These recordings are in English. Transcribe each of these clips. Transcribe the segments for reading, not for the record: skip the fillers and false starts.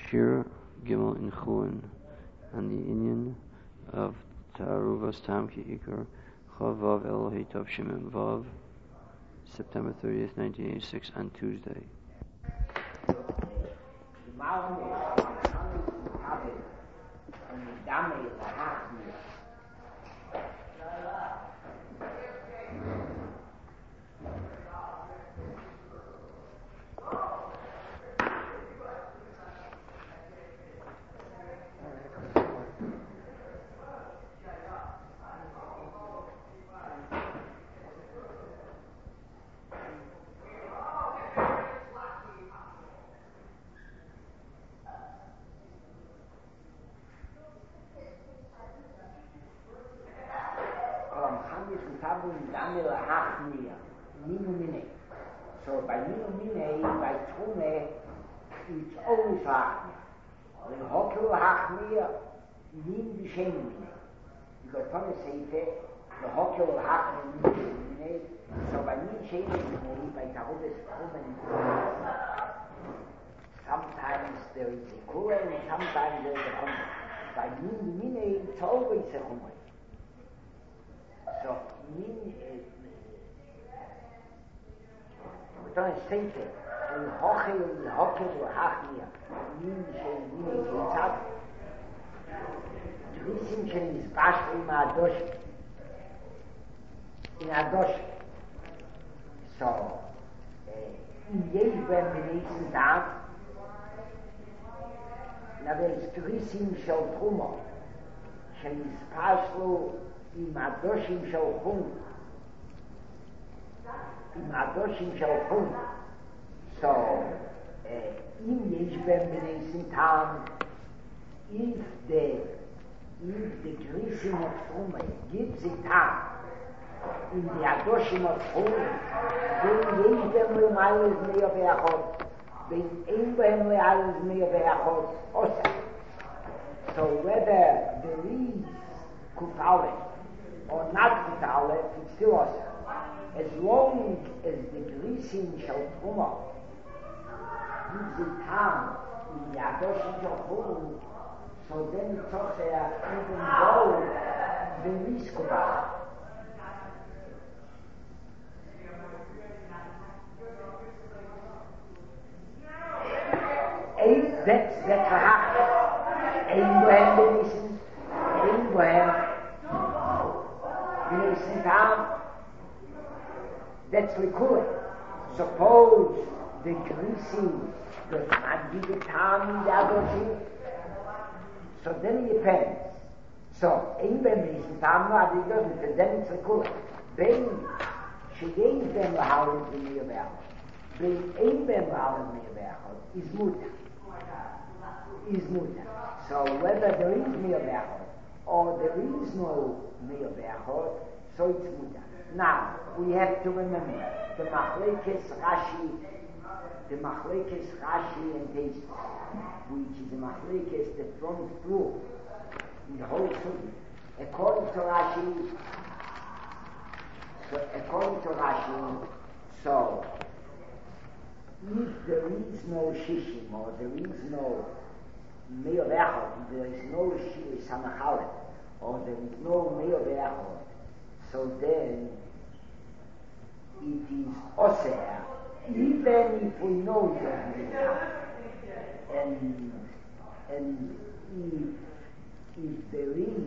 Shir Gimel in Chuan and the Inyan of Ta'aruvas Tam Ki Ikar Chav Vav Elohi Tov Shimon Vav, September 30th, 1986, on Tuesday. So by Mine, by Trume, it's always Hachmir. The Hokel Hachmir, Min Vishem Mine. Because Thomas said the Hokel Hachmir, Min Mine. So by Min Shem Mine, by Tarubes Trumen, sometimes there is a Kura and sometimes there is a Chumre. By Min Mine, it's always a Chumre. So Min Thomas said the Hokel Hachmir, Min Shem Mine, Yitzhak, Drisim Shem is Bashri Ma'adosh, in Adosh. So, in Yesh Ben Benesen Tag, na there is Drisim Shel Truma, Shem is Bashru in Adoshim Shel Chum, in Adoshim Shel Chum. So, in Yesh Ben Benesen Tag, if the Drisim of Truma gives it time in the Adoshim of Truma, then Yesh Ben Le'mayel is Me'er Be'achot, then Ein Ben Le'ayel is Me'er Be'achot, Osa. So whether there is Kutale or not Kutale, it's still Osa. As long as the Drisim Shel Truma gives it time in the Adoshim Shel Truma, so then it's also even though there is Kutale. That's a hack. Ein Bohem Benesen Tam. That's Likud. Suppose the Grisim does not give the Tam in the Adoshim, so then it depends. So Ein Bohem Benesen Tam, no, it doesn't, because then it's Likud. Then Sheyesh Ben Lahalim B'Meir Be'achot, then Ein Ben Lahalim B'Meir Be'achot is Muta. So whether there is Meir Be'achot or there is no Meir Be'achot, so it's Muta. Now, we have to remember the Machlekes Rashi and Teisus, which is the Machlekes that runs through in the whole Sugi. According to Rashi, so if there is no Shishim or there is no Meir Be'achot, there is no Samachalet, or there is no Meir Be'achot, so then it is Oseh, even if we know that and if there is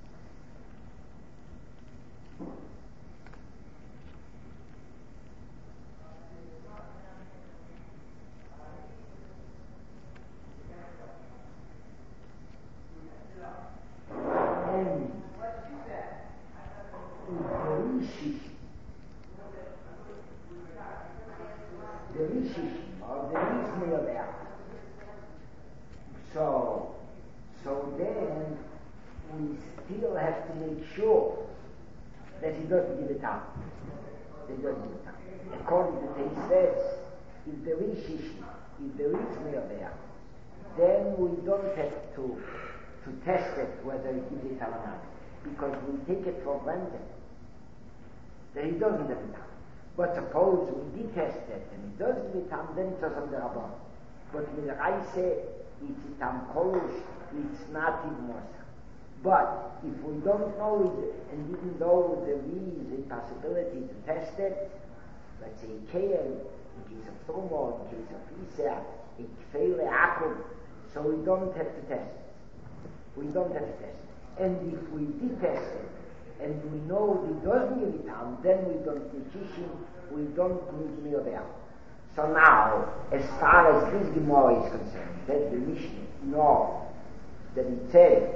so then we still have to make sure that he doesn't give it up. According to what he says, if there is shishi, if there is Meir Be'achot, then we don't have to test it whether he gives it or not, because we take it for granted that he doesn't have it up. But suppose we did test it and he doesn't give it up, then it's also the Rabban. But with Raise, it's itam kolish, it's not in Mosa. But if we don't know it, and even though there is a possibility to test it, let's say Kael, in case of Tomo, in case of Isa, in Kfeile Akub, so we don't have to test it. We don't have to test it. And if we did test it, and we know it doesn't give it harm, then we don't need Shishin, we don't need Miyodel. So now, as far as this Gemara is concerned, that the Mishnah knows that it says,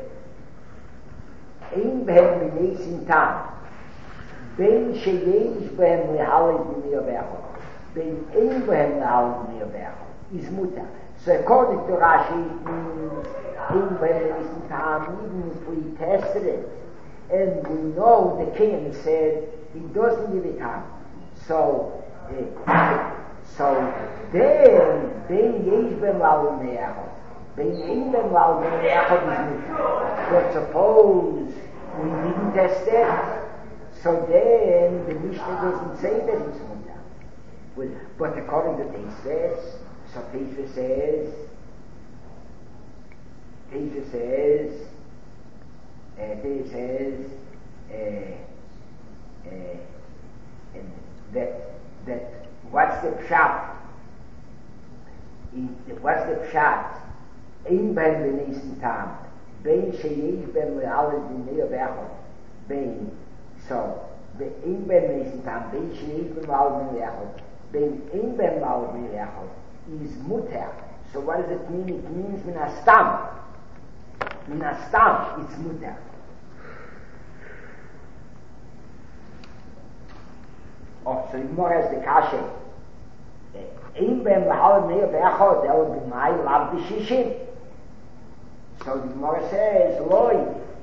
Ein behem minesim tam, ben sheyesh behem lehaled b'miyobecho, ben ein behem lehaled b'miyobecho, is mutter. So according to Rashi, it means Ein behem minesim tam, even if we tested it, and we know the king said he doesn't give it harm. So then ben yesh behem lehaled b'miyobecho. But suppose we didn't test it, so then the Mishnah doesn't say that it's mutar. Well, but according to Teisves, so Teisves says, that what's the pshat? What's the pshat? Ein beim beneisen tam, ben sheyesh beim lehaled b'miyobecho, ben, so, ein beim beneisen tam, ben sheyesh beim lehaled b'miyobecho, ben ein beim lehaled b'miyobecho, is muter. So what does it mean? It means min hastam. Min hastam, it's muter. Oh, so more as the kashe. Ein beim lehaled b'miyobecho, that would be my lav b'shishim. So the Gemara says, Loi,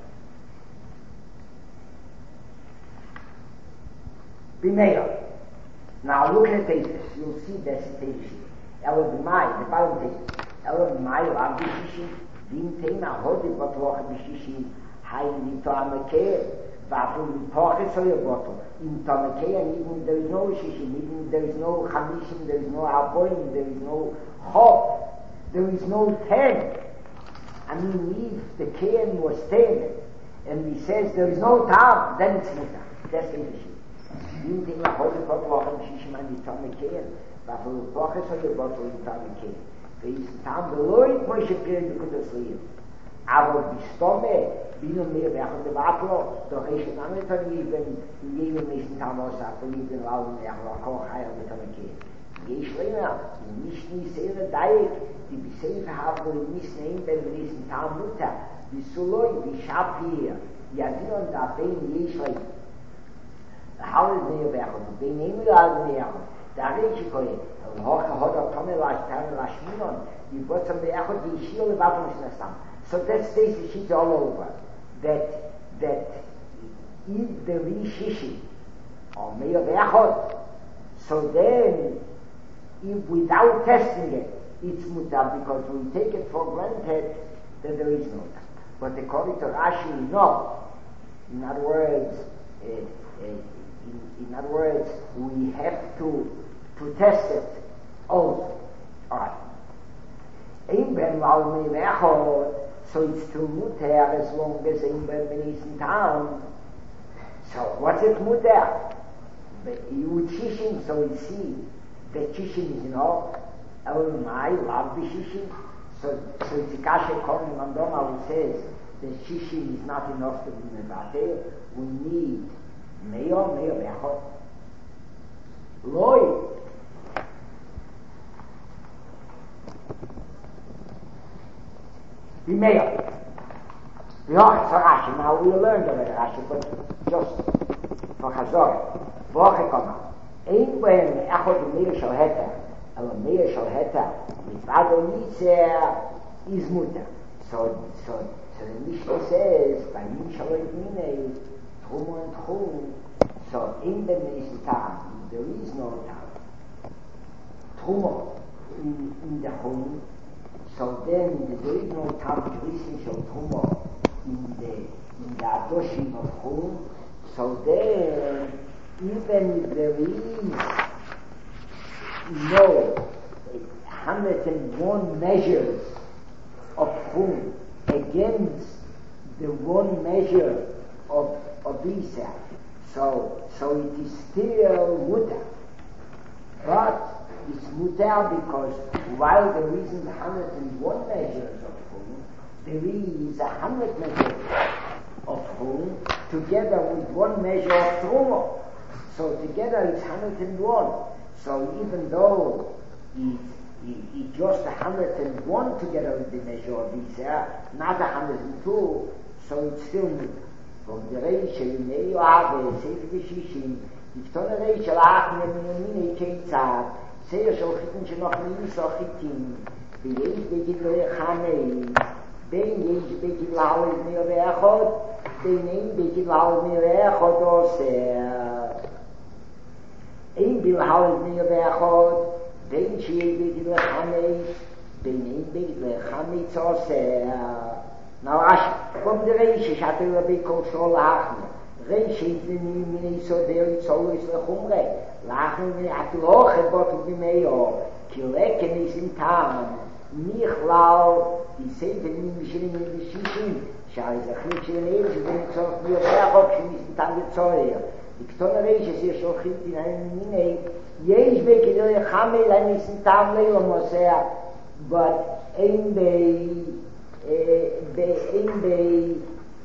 B'meir. Now look at this. You'll see this citation. Elo b'mai, the bottom text. Elo b'mai, lav b'shishim, v'im teina hodi b'toach b'shishim, hain v'to amekeh, v'afu v'toach esoye b'to. In tomekeh, and even there is no shishim, even there is no chamishim, there is no aboim, there is no chop, there is no 10. I mean, if the Kayan was 10, and he says there is no time, then it's mutar. That's the issue. You think like holy potluck and shishman you tell me Kayan, but for the pocket so you bought you tell me Kayan. There is time below it, Moshe period you could have sleep. Aber bistome, bino mehr wegen der Waplo, doch ich in anderen Leben, in jedem nächsten Tag aus, aber ich bin laut und ich koch heil mit einem Kind. Ich lehne, nicht sehr daig, die Besefe haben und nicht nehmen, wenn wir diesen Tag Mutter, wie Suloi, wie Shapir, ja die und da bin ich lehne. Haul mir werden, bin nehmen wir alle mehr. Da rede ich kohe, und hoch hat Tome la Shminon, die Botsam der Echo, die Schiele Waffen ist das dann. So that stays the sheet all over, that if there is Shishi, or Meir Echot, so then, if without testing it, it's mutar because we take it for granted that there is no doubt. But according to Rashi, no. In other words, we have to test it also. All right. So it's to mutar as long as ein ben benisen tam. So what's it mutar? You would shishim, so we see that shishim is enough. My love the shishim. So it's a kasha kohen mandoma who says that shishim is not enough to be mevate. We need meyo bechot. Loi. The meyo. Now we learned already Rashi, but just for Chazor. Voche koma. Ein behem echot meir shal heter. Aber meir shal heter. Mit vado nitzer is mutter. So the Mishnah says, by min shaloi minei, trum and trum. So in the next time, there is no time. Trumo in the home. So then there is no time to listen to trumo in the adoshim of home. So then, even if there is no 101 measures Chum against the one measure of Isa. So it is still mutar. But it's mutar because while there isn't 101 measures of Chum, there is 100 measures of Chum together with one measure of Truma. So together it's 101. So even though it's just 101 together with the measure of Isa, not 102, so it's still mutar. From the Reish in Meyoave, Sefer B'Shishim, Yiftona Reish Alach Minei Keitzad, Seir Sholchitin Shenoch Meiso Chitin, V'yesh Begid Lechamei, Ben Yesh Begid Lahol Meyo Ve'achod, Ben Ein Begid Lahol Meyo Ve'achod Oser. Ein Bilahol Meyo Ve'achod, Ben Sheyesh Begid Lechamei, Ben Ein Begid Lechamei Oser. Now, from the Reish, Shatel Rabbi Kol Shol Lachne. Reish is the Minei Sodel, it's always Lechumre. Lachne, Atloch, Bot Bimeo, Kileken is in town. Michlal, he said the Mishin in the Shishim, Shai Zachlich in Age, when it's off the Berachok, she is in town with Zoya. The Ktona Reish is here Shochit in a Minei, Yesh Bekidel Chamel, and is in town Leila Mosea, but Ein Bei. Be'en bei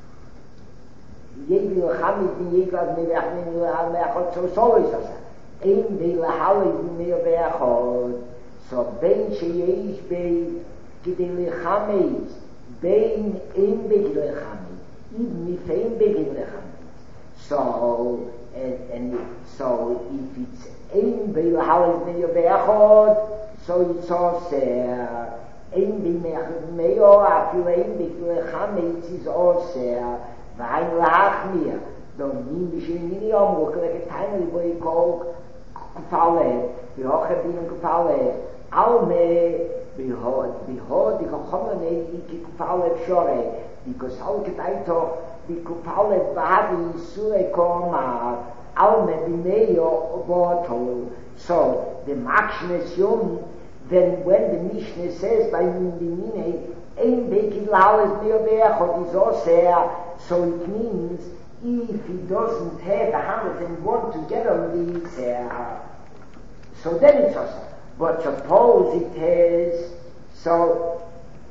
Yebi Lachamid bin Yeglav Me'achmin Me'achot so is also Ein bei Lahalid Me'achot so Ben Sheyesh bei Gidei Lechamid Ben Ein bei Gidei Lechamid Even if Ein bei Gidei Lechamid so so if it's Ein bei Lahalid Me'achot so it's also Ein Bimeo, after Ein Bimeo, is also Vain Lachmir. Don't mean the Shiminium, look like a tiny boy called Kufale, the Hochabin Kufale, Alme, behold, the Kochomane, Iki Kufale Shore, because how could I talk the Kufale Badi Suekoma, Alme Bimeo Bottle. So the Machnes Yum. Then when the Mishnah says by Mindimine, Ein Bekid Lahalis Me'obeachot is also, so it means if he doesn't have 101 together with the so then it's also. But suppose it has, so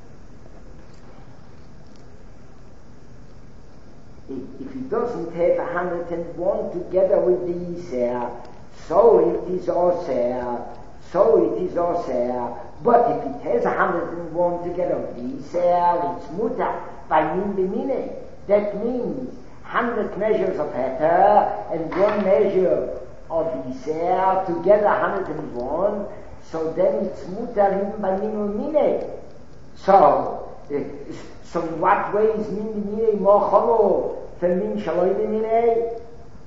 if he doesn't have 101 together with the Isser, so it is also. So it is also, but if it has 101 together with the Isser, it's mutar by min b'minei. That means 100 measures of heter and one measure of Isser together 101. So then it's mutar even by min b'minei. So in what way is min b'minei more cholo for min shaloi b'minei?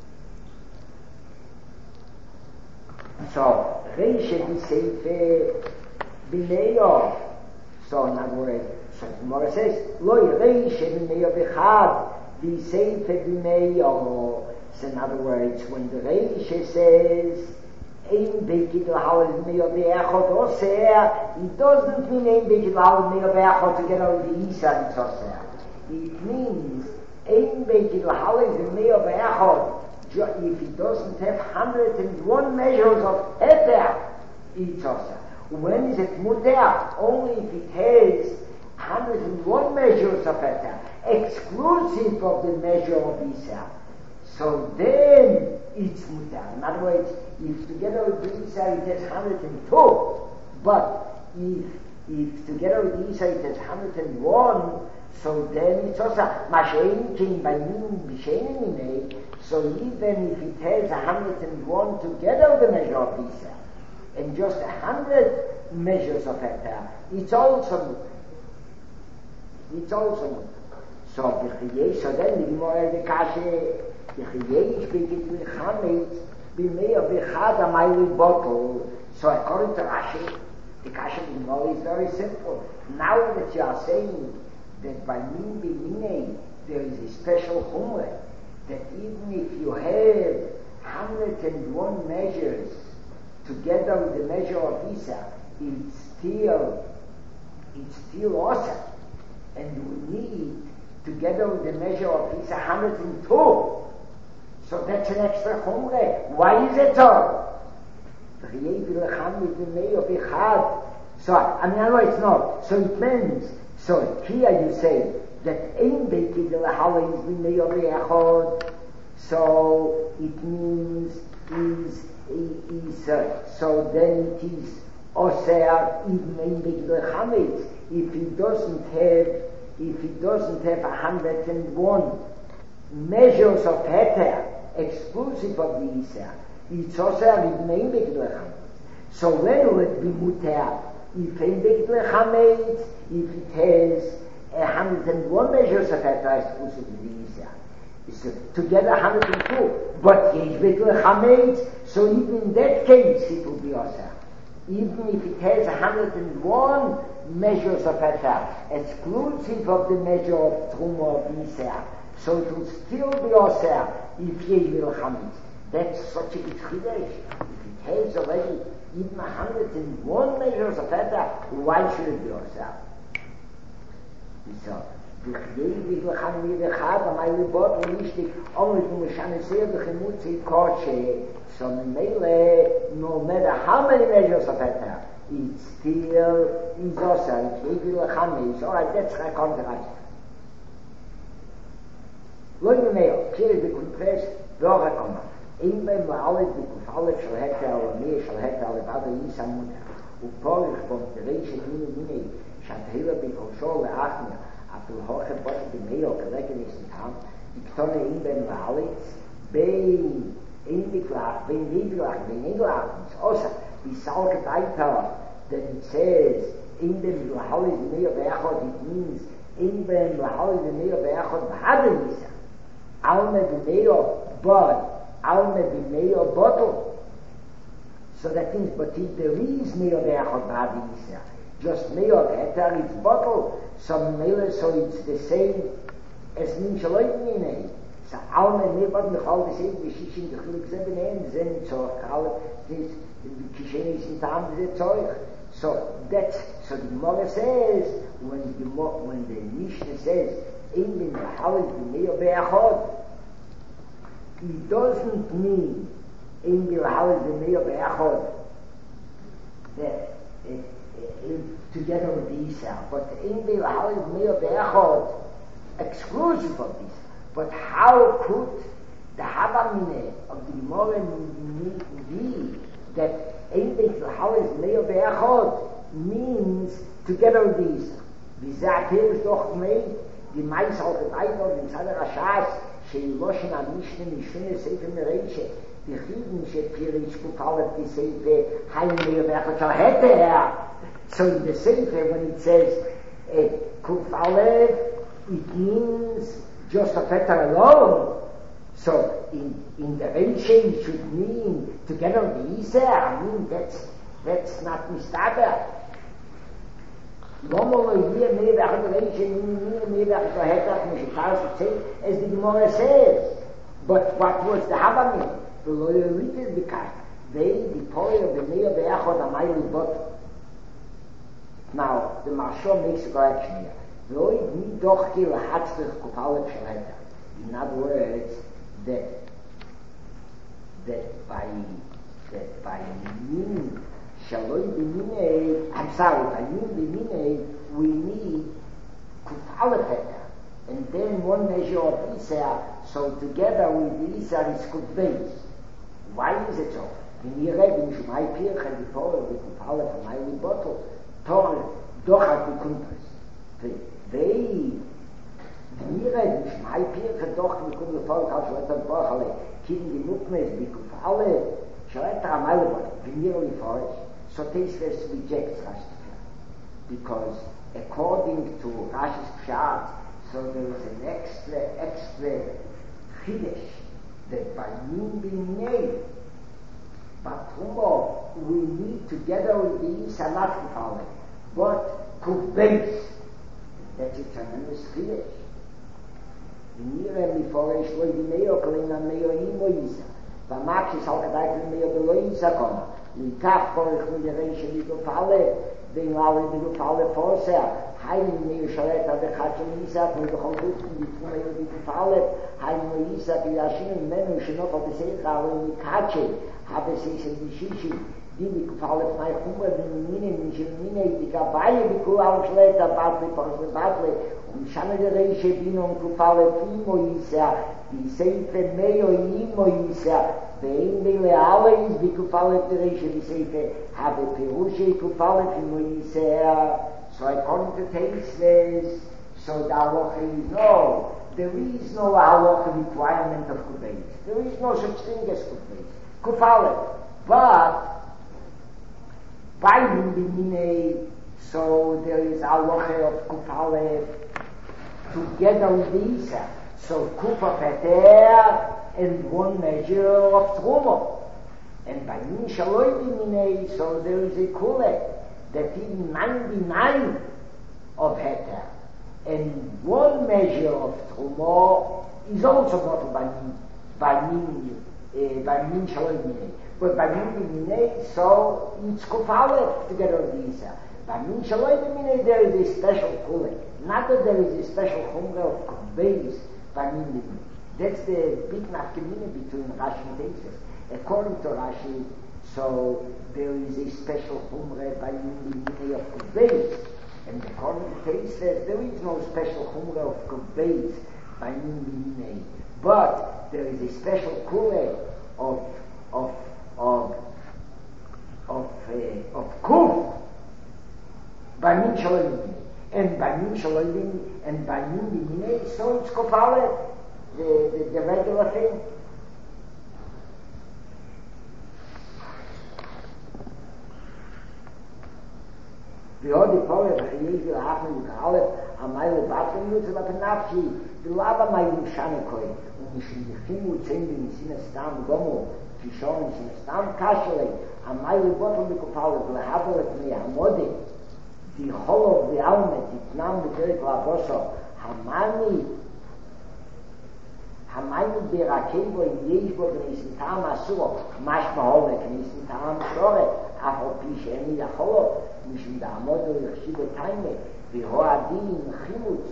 So Reish and Seife B'Meyo. So in other words, so the Gemara says, Loi Reish and B'Meyo B'Chad B'Seife B'Meyo. So in other words, when the Reish says Ein Bekid Lahal B'Meyo B'Echot Oseh, it doesn't mean Ein Bekid Lahal B'Meyo B'Echot together with the Isa it's Oseh. It means Ein Bekid Lahal B'Meyo B'Echot. If he doesn't have 101 measures of heter, it's also. When is it mutar? Only if it has 101 measures of heter, exclusive of the measure of Isa. So then it's mutar. In other words, if together with the Isa it has 102, but if together with the Isa it has 101, so then it's also Mashein King by Min Bishein. So even if it has 101 together with the measure of Isa, and just 100 measures of heter, it's also So then the Gemara the Kashe, the Chiyesh begins with Chametz, B'meir B'chad Amayli bottle. So according to Rashi, the Kashe of the Gemara is very simple. Now that you are saying that by Min B'minei there is a special Chumrah, that even if you have 101 measures together with the measure of Isa, it's still awesome. and we need, together with the measure of Pisa 102. So that's an extra chumre. Why is it so? So, I know it's not. So it means, so here you say that ein beikid lehala is b'meyo be'echod. So it means so then it is oser even ein beikid lechametz. If he doesn't have 101 measures of heter exclusive of the Isser, it's also even ein beikid lechametz. So when will it be muter? If ein beikid lechametz, if it has 101 measures of heter exclusive of the Isser, it's together 102. But yesh beikid lechametz, so even in that case it will be oser. Even if it has 101 measures of heter exclusive of the measure of truma of Isser, so it will still be oser if yesh beikid lechametz. That's such a good chiddush. If it has already even 101 measures of heter, why should it be oser? So, B'chiyei v'cham v'chad amayli bot v'nishtik omrit v'mishanesir v'chimutzi koche. So Mele, no matter how many measures of heter, it still is oser. B'chiyei v'cham is alright. That's a contrast. Lo yimeo, kiri v'kumpres v'orakoma. Ein beim La'alet v'kufalef shal heter o mir shal heter levada yisamuta. U'porich bom tereishe mini shatehila b'kolshol le'achmir. After hoche bot b'meyo k'leken is in town. Diktone ein beim La'alet bein ein niglach, bein niglach. It's also bisalket aita that it says ein beim La'alet b'meyo be'achod. It means ein beim La'alet b'meyo be'achod b'hadem yisa. Alme b'meyo bod. Alme b'meyo bottle. So that means, but if there is meyo be'achod b'hadem yisa, just meyo heter, it's bottle. So it's the same as min shaloit minei. So alme nebad michal the same b'shishim d'chlik zebenen zen tzorch kal this kishen is in tam the tzorch. So that's so the Gemara says when the Mishnah says in min ha'alit b'meyo be'achod, it doesn't mean in min ha'alit b'meyo be'achod that together with the Isser, but in the La'alit b'meyo be'achod exclusive of this. But how could the Havamine of the Gemara be that in the La'alit b'meyo be'achod means together with the Isser? V'zeh ha'pirish doch mei, the Mais al-Gedayno, in Tzadar HaShas, she'iloshin ha-mishne mishne sefer mereishe, the Chidin she'pirish kufalef the sefer hayim b'meyo be'achod shal heter. So in the Sefer, when it says Kuf Aleph, it means just a heter alone. So in the Reiche, it should mean together with the Isser. I mean, that's not mistaber. As the Gemara says. But what was the Havamim? The lawyer read the kind. They, the Torah of the Meir Be'achod Amayli Bot. Now, the Mashal makes a correction here. In other words, that by min shaloi b'minei, I'm sorry, by min b'minei, we need kufalef heter, and then one measure of Isser, so together with the Isser is kufbeis. Why is it so? When you read in Shumai Pirch and the Torah, the kufalef and my bottle, Torah, doch hat die Kumpels. Wenn wir reden, Schmai Pirke, doch die Kumpel Volk, als Schletter Bochale, Kinder die Mutmes, die Kufale, Schletter am Eilebot, wenn wir wie vor euch, so this verse rejects Rashi. Because according to Rashi's Pshat, so there is an extra Chiddush, that by Min B'nei, but we need together with the Isa not Kufale, but Kufbeis. That's a tremendous chiddush. V'nireh miforesh lo yimeyo kolina meyo imo Isa. V'makshis al kadai meyo belo Isa koma. Likach porech midereishe ligufale, v'in lali ligufale forser. Heim Shaleta de Kachimisa, who the whole group in the Fallet, Heim Isa, the Yashin, Menu, Shinoka, the Seika, when we catch it, have a season in Shishi, Didi Fallet, my Humber, the Mine, the Gabaye, the Kual Shaleta, Batli, for the Batli, Shana de Reiche, Bino, Kufalet, Imo Isa, the Seife, Mayo, Imo Isa, the Indele Always, the Kufalet, the Reiche, the Seife, have a Perushe, Kufalet, Imo Isa. So according to Taisves, so the halacha is no, there is no halacha requirement of kubeis. There is no such thing as kubeis. Kufale. But by Bimine, so there is halacha of kufale together with the Isa. So kufa peter and one measure of trumo. And by Min Shaloi Bimine, so there is a kule. That even 99 of heter and one measure of trumo is also bottled by min shalom. But by min so it's kufale together with the Isa. By min shalom there is a special kule. Not that there is a special chumra of kubeis by min. That's the big nafkamina between Rashi and Tosfos. According to Rashi, so there is a special humre by Yuni of Kubeis, and according to Tosfos, there is no special humre of Kubeis by Yuni, but there is a special kule of kuf by Min Shalom, and by Min Shalom and by Yuni, so it's kufale, the regular thing. The other power of the happen with Aleph, a mile bathroom, you to the Nafshi, the lava my Shanakoi, when you should be him with sending in Sinestam Gomo, Kishon, Sinestam Kashale, a mile bottom of the power, the Havel of me, Hamodi, the whole of the Almet, the Nam, the Derek Laboso, Hamani Berakebo, in Yeshbo, Knisintam Asur, Mashmahole, Knisintam Shore, Afro Pish, any the whole. משום דעמודו יחשיב את טיימה והועדים חימוץ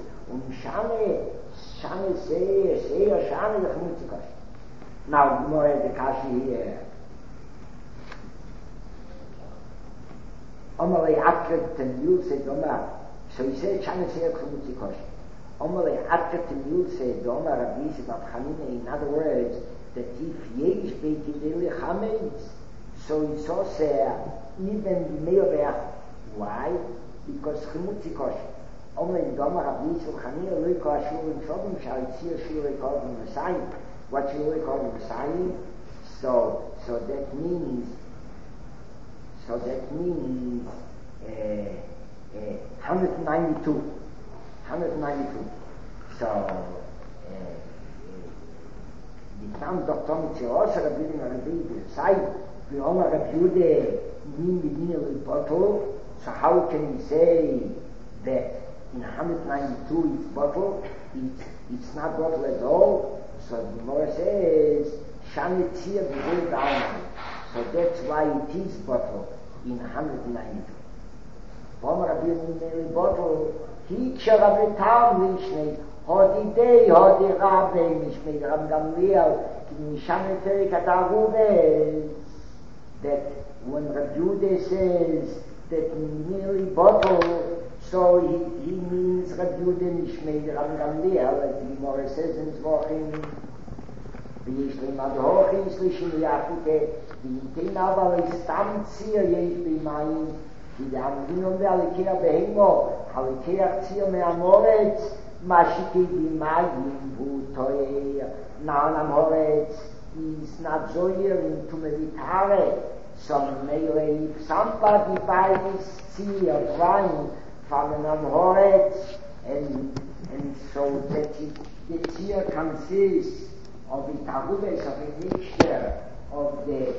ומשנה סייר שנה לחמוציקוש. Now more the kashi here. Omale akret ten yulse doma, so he said shana סייר לחמוציקוש. Omale akret ten yulse doma Rabbi Yosef Bar Chanina, in other words, that if yesh beitidele chametz, so it's also even meirach. Why? Because chimutzi kosh. Only Doma Rabbi Yosef Chanina loy kosh shulin shodim shal tzir shulin kodem Messiah. What shulin kodem Messiah? So that means 192. 192. So the Tam Doctor Mitzios Rabbi Messiah. The Omer Rabbi Yude Nin B'Din bottle. So how can we say that in 192 it's bottle? It's not bottle at all. So the Gemara says Shanitzir B'Zeh B'Alman. So that's why it is bottle in 192. Omer Rabbi Yude bottle. Hiksha Rabbi Tam Lishnei Hodi Dei Hodi Rabbi Mishmei Ram Gamliel Mishane Terek Ataruves. That when Rabbi Yude says that nearly bottle, so he means Rabbi Yude Nishmei Ram Gamliel, as the Gemara says in Zvachim, V'yishlem Adhochi Yislishin Yachute, V'yitin Aval Istam Tzir Yesh B'mayim, V'yamdinom V'alikea Behemo, Alikea Tzir Me'amoretz, Mashiki B'mayim V'utoyer, Na'anam Horetz, is not zoyer into meditare. Some melee, if somebody buys tea or wine from an amhoretz, and so that the tea consists of the taruves, of a mixture of the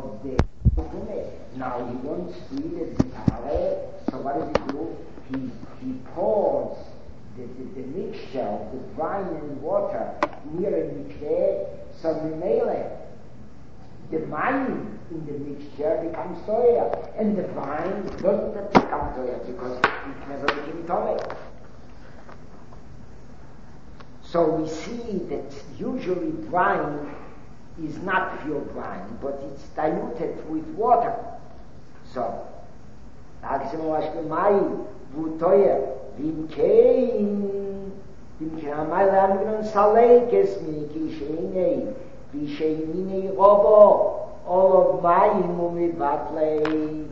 now he wants to eat it vitare, so what does he do? He pours the mixture of the wine and water near a mikveh, so the wine in the mixture becomes soya, and the wine doesn't become soya because it never became Tome. So we see that usually brine is not pure brine, but it's diluted with water. So, all of mayim umivatlei.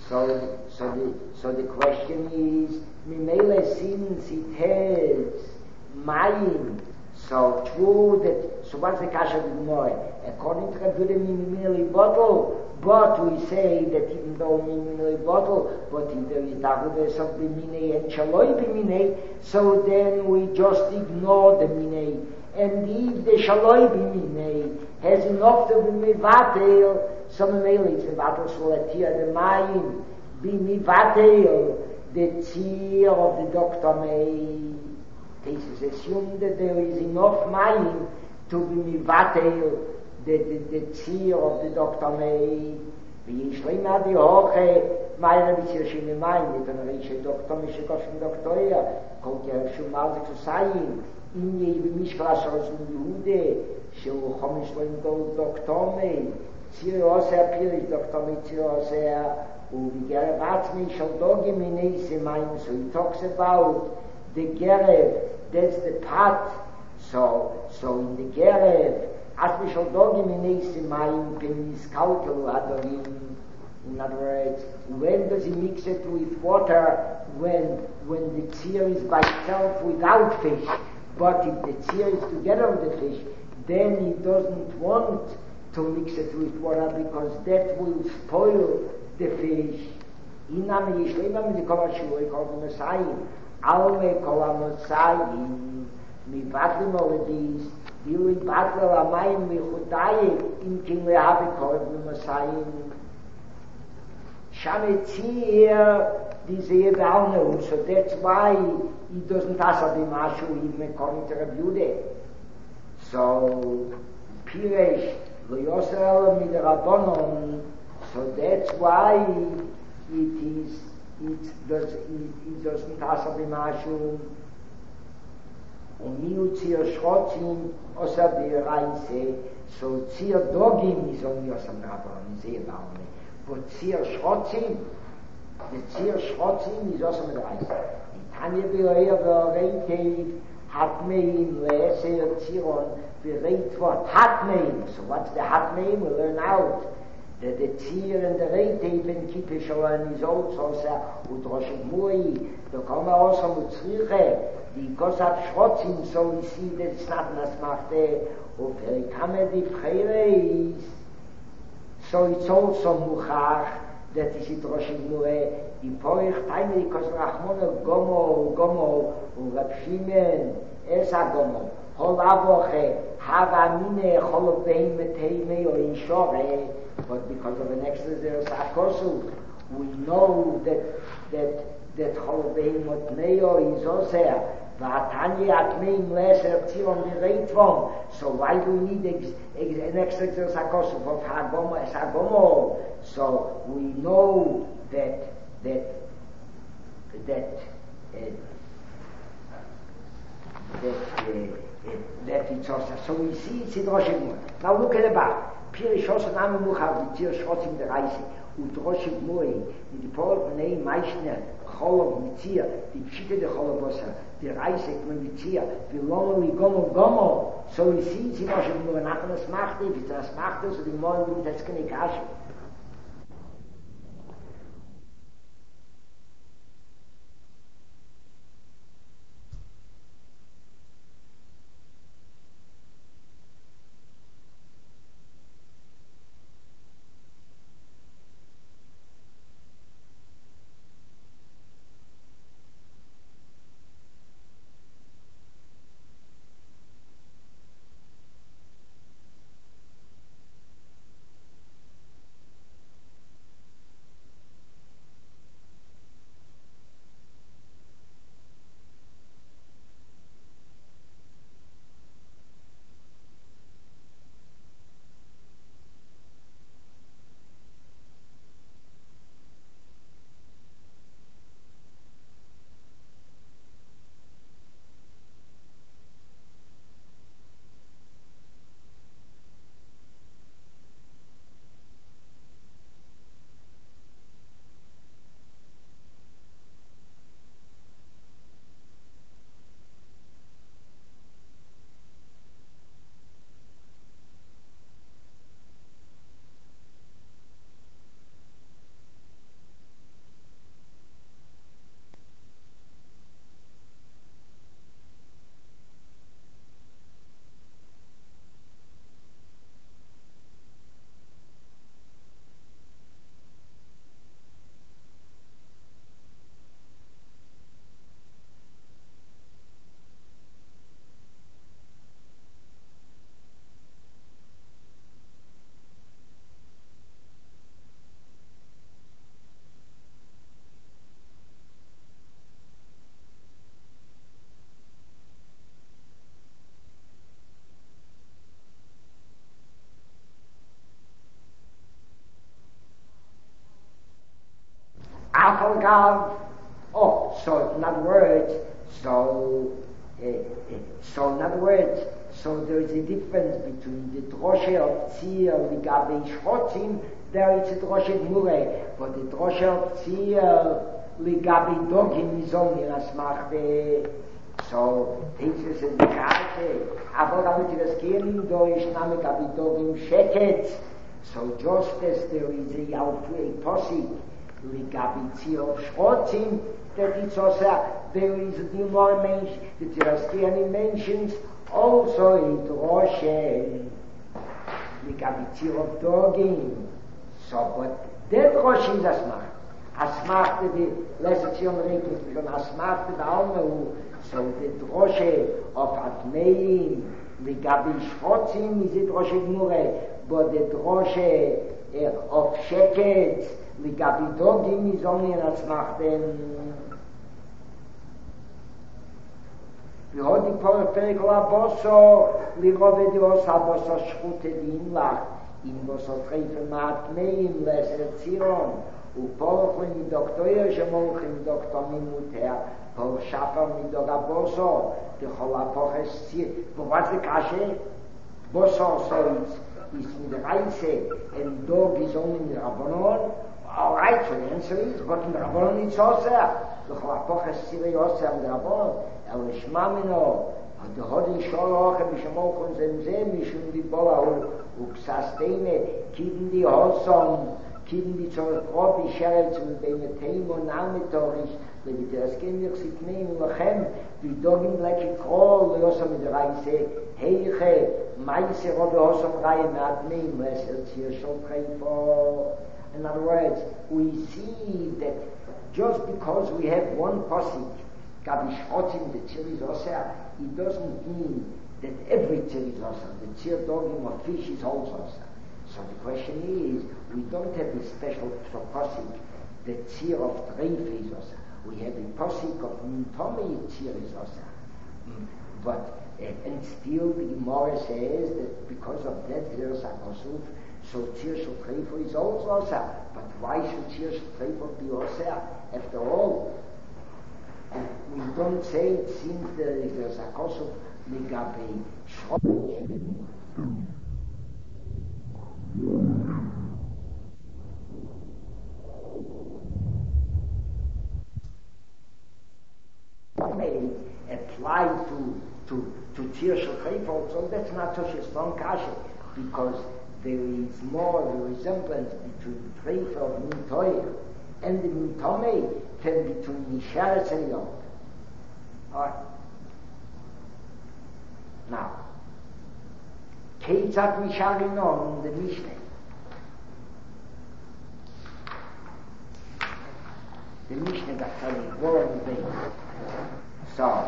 So the question is, Mimele, since it has mayim, so true that, so what's the kasha with Gemara? According to Rabbi Mimele bottle, but we say that even though Mimele bottle, but if there is Davudes of Bimine and Shaloi Bimine, so then we just ignore the Mine. And if the Shaloi Bimine has enough to be Mivatel, some Mimele is Mivatel Solatia, the Mayim, be Mivatel, the tear of the Dr. May. This is assumed that there is enough mayim to be mivatel the tear of the Dr. May. V'yishlema di hoche mayra b'tzirshim mayim v'tanarish Dr. Mishikoshim Dr. Kol kerem shum mazik susayim inye b'mishkala shorozim Yehude shel chomish loim gol Dr. May tzir oseh pirish Dr. May tzir oseh u'v'gerev atzmi shel dogim minei mayim. So he talks about the gerev, that's the pot. So in the gerev, as we shall dogim in mayim penis kalkelu adorim. In other words, when does he mix it with water? When the tzir is by itself without fish. But if the tzir is together with the fish, then he doesn't want to mix it with water because that will spoil the fish. Inam yishlema midikova shuloi kol v'masayim. Alme kol ha-mosayim mivatlim oledis dilu batla l'amayim michutayim im kim lehavi kol v'masayim shame tzir dizeh v'alnu. So that's why he doesn't asa b'mashu even according to Rabbi Yehuda. So piresh lo yoser elo mid'Rabbanon. So that's why it doesn't asa b'mashu. Umiu tzir shchotzim osa b'reise. So tzir dogim is only osa b'Rabbanon, is evalme. But tzir shchotzim, the tzir shchotzim is osa b'reise. Tanya b'royer v'oreitev hatmeim le'eser tziron b'reitvot hatmeim. So what's the hatmeim? We'll learn out. That the tzir and the reitev and kippesholan is also u'droshim mui. The koma also mutzriche. The Kosav Shrotzim, so we see that it's not Nasmachte of Perikame di Freires. So it's also Muchach, that is it Roshim Mure, in Porich Taimei Kos Rachmona Gomo, Rab Shimon, Esa Gomo, Hol Avoche, Hava Mine, Hol Beim Teime, or Inshore, but because of an extra there Sakosu, we know that Hol Beim Motneo is also Vatanya atmeim leser tziron v'reitvom. So why do we need an extra exercise of Hagomo? So we know that it's also. So we see it's in Rosh Hashanah. Now look at the back. Pirish Osan Ami Muchav V'tzir Shchotzim D'Reise U'Rosh Hashanah in the Porot B'nei Meishner Cholov Mitzir the Pshite de Cholovosa the Reisek Mitzir V'Lomo Gomo. So we see it's in Rosh Hashanah. Not an Asmachte. If it's an Asmachte, so the more we that's going to cash. Afalgav. Oh, so in other words, so in other words, so there is a difference between the droshe of Tzir ligabe Shchotzim, there is a droshe Gmure, but the droshe of Tzir ligabe Dogim is only an asmach. So, Teitzus is the Kashe, aber damit das Kirlim do is name gabe Dogim Sheket. So just as there is a posik ligabe Tzir of Shchotzim, that it's also there is the more mention, the Tirastiani mentions also in Droshe ligabe Tzir of Dogim. So, but that Droshe is asmach. Asmach the lesser Tzion Reikis, because asmach the Almahu. So the Droshe of Atmeim ligabe Shchotzim is the Droshe Gmure, but the Droshe of Sheket ligabe Dogim is only an asmach them. V'hod dikor perek laboso lirove dios haboso shchute dimlach im boso treife matmeim leser Zion ופורחו מדוקטויר שמולכו מדוקטור ממותר פור שפר מדוגה דכל הפוחס ציר ומה זה קשה? בוסו is in the Reise and dog is only in the Rabbanon. Alright, so the answer is, but in the Rabbanon it's also דכל הפוחס ציר יוסר in the Rabbanon אל שממנו the hodin sholoch and mishmolchon zemzem mishum di bola uksasteine kiden di hosom kiden die zur Probi Scherz und bei mir Thema nachmittagisch, wenn ich das Kinder sich nehmen lachem, wie Dogim leke Kroll, Losa mit der Reise, Heiche, Meise, Robe Hosam Reihe, Matneim, Lesser, Zirschel, Treifo. In other words, we see that just because we have one posik, Gabi Shchotzim, the Tzir is Oser, it doesn't mean that every Tzir is Oser. The Tzir Dogim of fish is also Oser. So the question is, we don't have a special posik, the Tzir of Treif is Oser. We have a posik of Mintomi Tzir is Oser. But, and still the Gemara says that because of that there is a Kosuf, so Tzir Shel Treif is also Oser. But why should Tzir Shel Treif be Oser? After all, we don't say it seems there's a Kosuf Ligabe Shchotzim. May apply to Tzir Shel Treif also, that's not such a strong kasha, because there is more of a resemblance between the Treif of Mintoyer and the Mintomei than between Nisharetz and Yom. Alright. Now, Keitzat Misharinon, the Mishnah. The Mishnah got telling war on the base. So,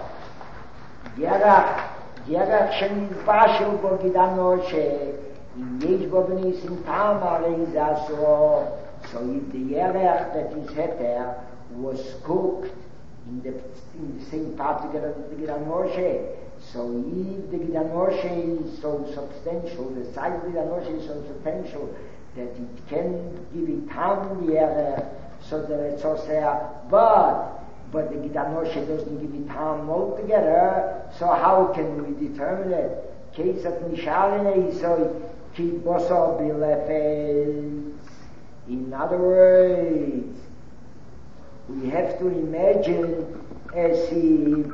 Yerach Shem Bashel Bogidano She, in Yesh Bobenis in Tamar Eizaso. So if the Yerach that is heter was cooked in the same part together with the Gidan Moshe, so if the Gidan Moshe is so substantial, the size of the Gidan Moshe is so substantial that it can give it time the Yerach, so that it's also but the Gidan Moshe doesn't give it time altogether, so how can we determine it? Case of Mishaline, so ki boso bilefes. In other words, we have to imagine as if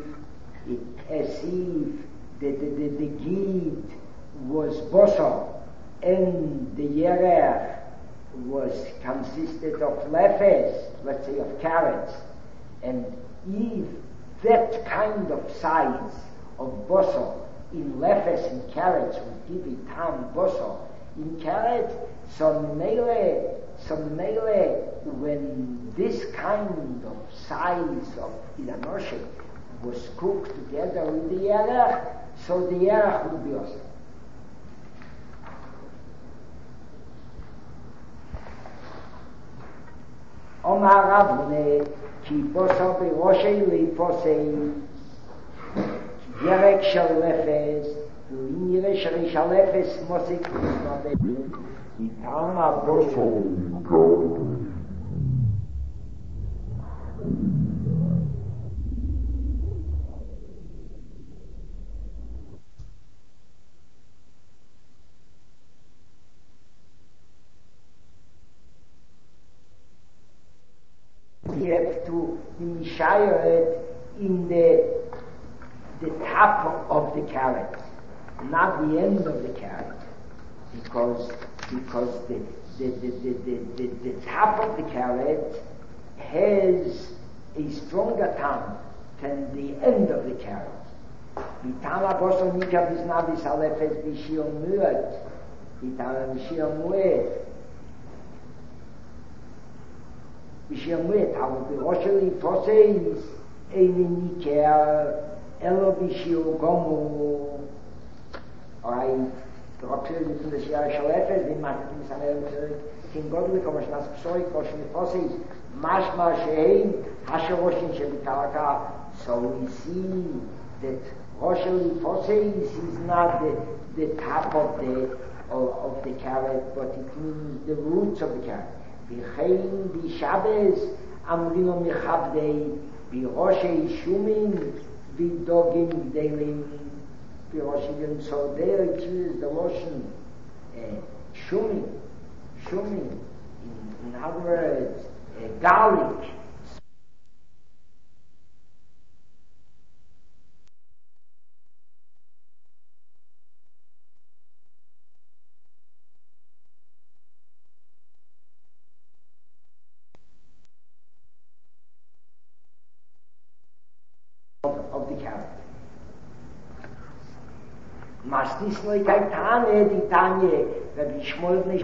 the gid was boso and the yerech was consisted of lefes, let's say of carrots, and if that kind of size of boso in lefes and carrots would give it tam boso in carrot, some mele when this kind of size of idanoshe was cooked together with the yerach, so the yerach would be awesome. Omar Rabune ki boso beroshei leiposei yerek shel lefes u'inire shel lefes mosik itama boso You have to shire it in the top of the carrot, not the end of the carrot, because the top of the carrot has a stronger tongue than the end of the carrot. Vitala bosol nikah biznavis alefes bishir muet, vitala bishir muet. Bishir muet, aber birosheli toseis eine nikah elo bishir gomu. Alright, the Rockfield is in the Shia Shalefes, the Matin Sanel, King Godly, Commissioner Psoy, Koshin Fossis, Mashma Shein, Hasharoshin Shebitalaka. So we see that Rosheli Fossis is not the top of the carrot, but it means the roots of the carrot. Bichein, Bishabes, Amrino Mechabdei, Biroshei Shumin, Bidogim Delim. So there it is the lotion shumin, in other words, garlic. Of the carrot. Mastis noi kai tane di tane da Shmuel nicht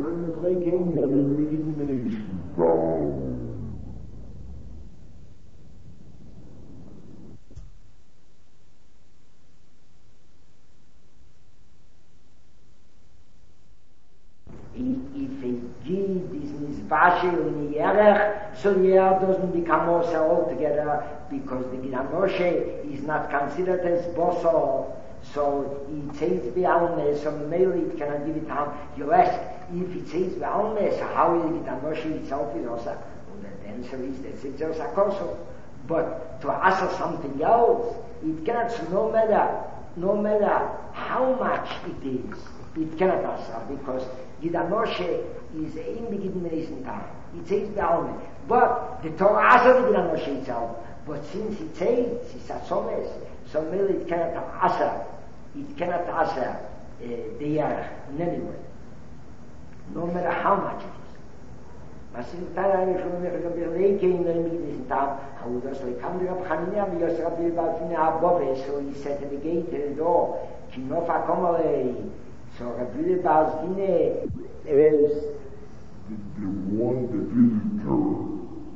if a Jid is nisbashir in Yerech, so yeah doesn't become also altogether because the Gidanoshe is not considered as boso. So it says Be'alme, so mainly it cannot give it time. You ask, if it says Be'alme, so how will it Anoshi itself is also? Well, the answer is that it's just a koso. But to answer something else, it cannot, no matter how much it is, it cannot answer, because Gidanoshe is in the Gidanoshe time. It says Be'alme. But the Torah answers the Gidanoshe itself. But since it says, it's a somes, so mainly it cannot answer. It cannot answer the Yerech in any way, no matter how much it is. Was in Tara, if you remember, the lake in the Middle Town, how would also come to Rab Chanina, because Rabbi Balfina Above, so he said at the gate to the door, Kinofa Komale, so Rabbi Balfina, there is the one that is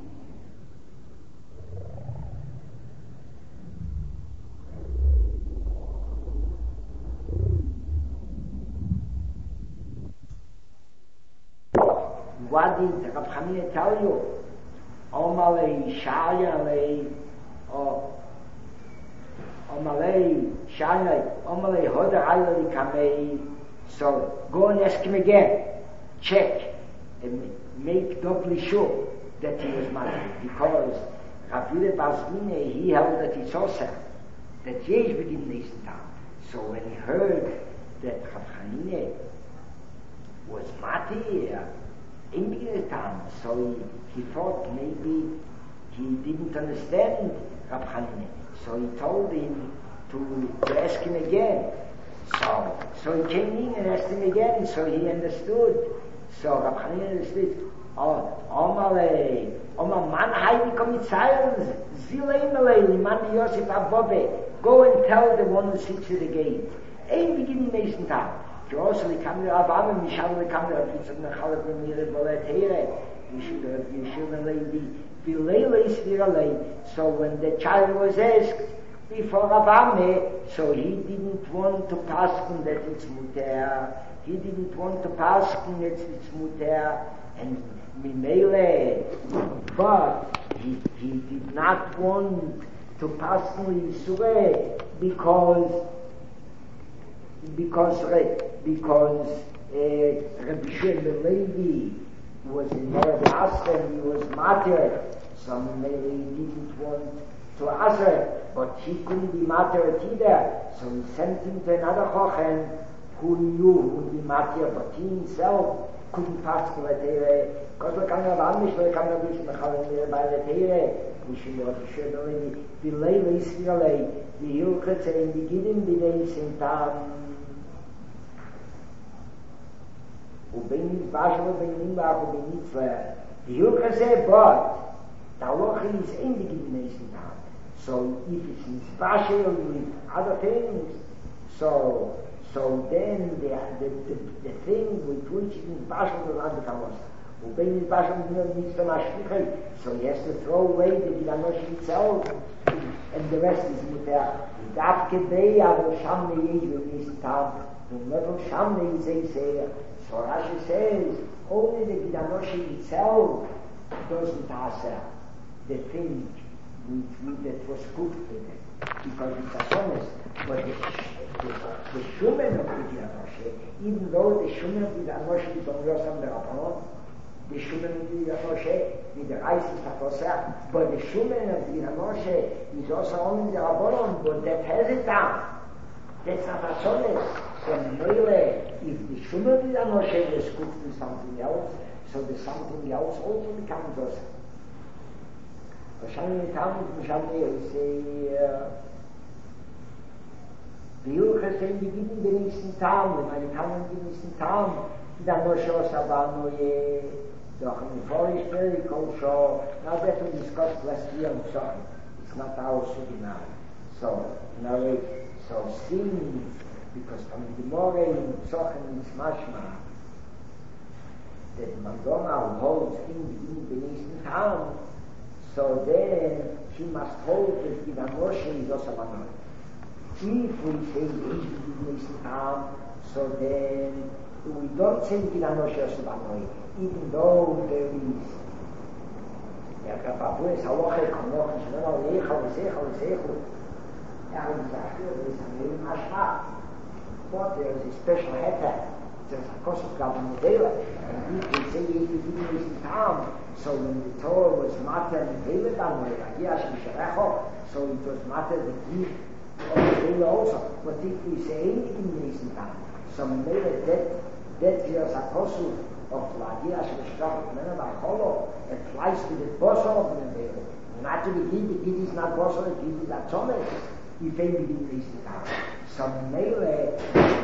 what did Rab Chanina tell you? Omalei Shayalei, or Omalei Shayalei, Omalei Hoda Ayali Kamei. So go and ask him again. Check and make doubly sure that he was married, because Rabbi Balzmine, he held that it's also that Yesh begin this time. So when he heard that Rab Chanina was Mati in the time, so he thought maybe he didn't understand Rab Chanina. So he told him to ask him again. So he came in and asked him again, so he understood. So Rab Chanina understood. Omar man hayni komitzayim zilei melei man Yosef Abobe. Go and tell the one who sits at the gate. Ein beginning nächsten Tag. Jerusalem kam der Abame, Mishal kam der Pizza nach Halb und mir Bolet here. You should lady Vilele is Vilele. So when the child was asked before Abame, so he didn't want to pass on that it's muter. He didn't want to pass on that it's muter and Mimele. But he did not want to pass on Yisure because Rabbi Shimon Levi was in Eretz and he was martyred, Some maybe didn't want to answer it, but he couldn't be matter either. So he sent him to another Chochem who knew who would be matter, but he himself couldn't pass to the Teire. Because we can't have Amish, we can't have this, we can't have by the Teire. We should know the Shemeli, the Leila Israeli, the Hilkets, and the Gidim, the Neis in Tam. ובין נתבשל ובין נמלח ובין נצלח. דיוק הזה, but the halacha is in the Gideonation time. So if it's nitbashel with other things, so then the thing with which it's nitbashel will not become lost. ובין נתבשל ובין נצלח משליחי. So he has to throw away the Gideonation itself, and the rest is mutar. דווקא די אבל שם נהיה Gideonation time. Level Shamne is a say. So Rashi says only the Gideonation itself doesn't answer the thing that was put in it, because it's a promise. But the Shumen of the Gideonation, even though the Shumen of the Gideonation is on Yosam the Rapon, the Shumen of the Gideonation with the rice is Takosa, but the Shumen of the Gideonation is also only the Rapon, but that has it down. That's not a promise. So Mele, if the Shumer of the Gideonation is cooked with something else, so the something else also becomes us. Wahrscheinlich die Hilfe sind die Giden den nächsten Tagen, wenn meine Tagen den nächsten Tagen, die dann noch schon aber nur doch in Vorrichter, ich komme schon, now that we discussed last year and so on, it's not our now. So, now so seeing, because from the Gemara in Zochen is mashma, that Madonna holds in the nächsten Tagen, so then he must hold that the Moshe is also one. If we say the nächsten Tagen, so then we don't say the Moshe is one, even though there is Papues Halacha Konoch Shlomo Lecha Lesecha there is a name Mashma, but there is a special heter. There's a course of government Dela, and we say if you do this in town, so when the Torah was matter and David so it was matter the gift of the Dela also. But if we say anything in this in town, so maybe that is a course of Lagia Shemeshkar Menabah Holo applies to the boss of the Dela. Not to the gift is not boss, the gift is a Thomas. If anything in this in town, so maybe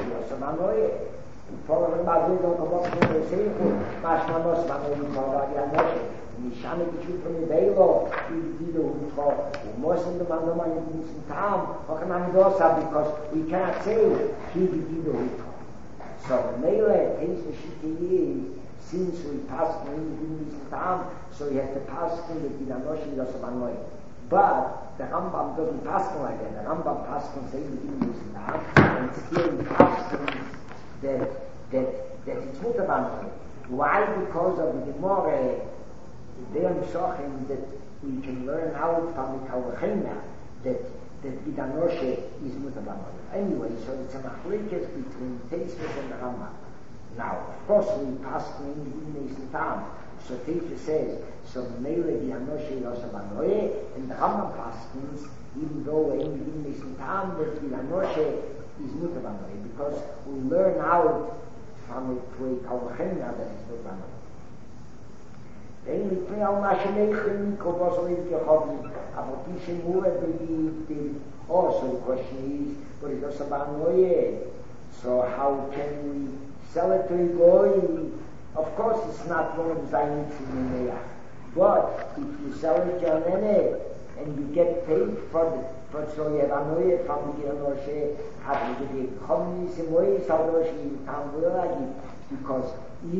following my way, don't come up to the same Mashmamos, Mamma, Moshe, Nishana, the truth from the Bailo, who taught, most of the Mandoma in this town, Hokanadosa, because we cannot say he did who taught. So, Mele, things the Shiki is, since we passed in this town, so he has to pass in the Gideonation Yosabanoi. But the Rambam doesn't pass like that. The Rambam passes and says in this town, and still he passes that it's mutabanoi. Why? Because of the Gemara, the Amsochim that we can learn out from the Kalvachina that Gideonation is mutabanoi. Anyway, so it's a machlekes between Tosfos and the Rambam. Now, of course, we pass in the Gideonation town. So Tosfos says, so Mele Gideonation Yosabanoi, and the Rambam passes, even though in the Gideonation town that Gideonation is mutabanoi, because we learn out from it to a Kalvachina that is mutabanoi. Then we pray al Mashenechim Kobosolim Yehovim, aber Pishin Mure believed. Also the question is, but it's Yosabanoi, so how can we sell it to a goy? Of course it's not one of Zayin, but if you sell it to an Nene, and you get paid for so you have annoyed from the Gideonation, have you the communism way, Salvation, because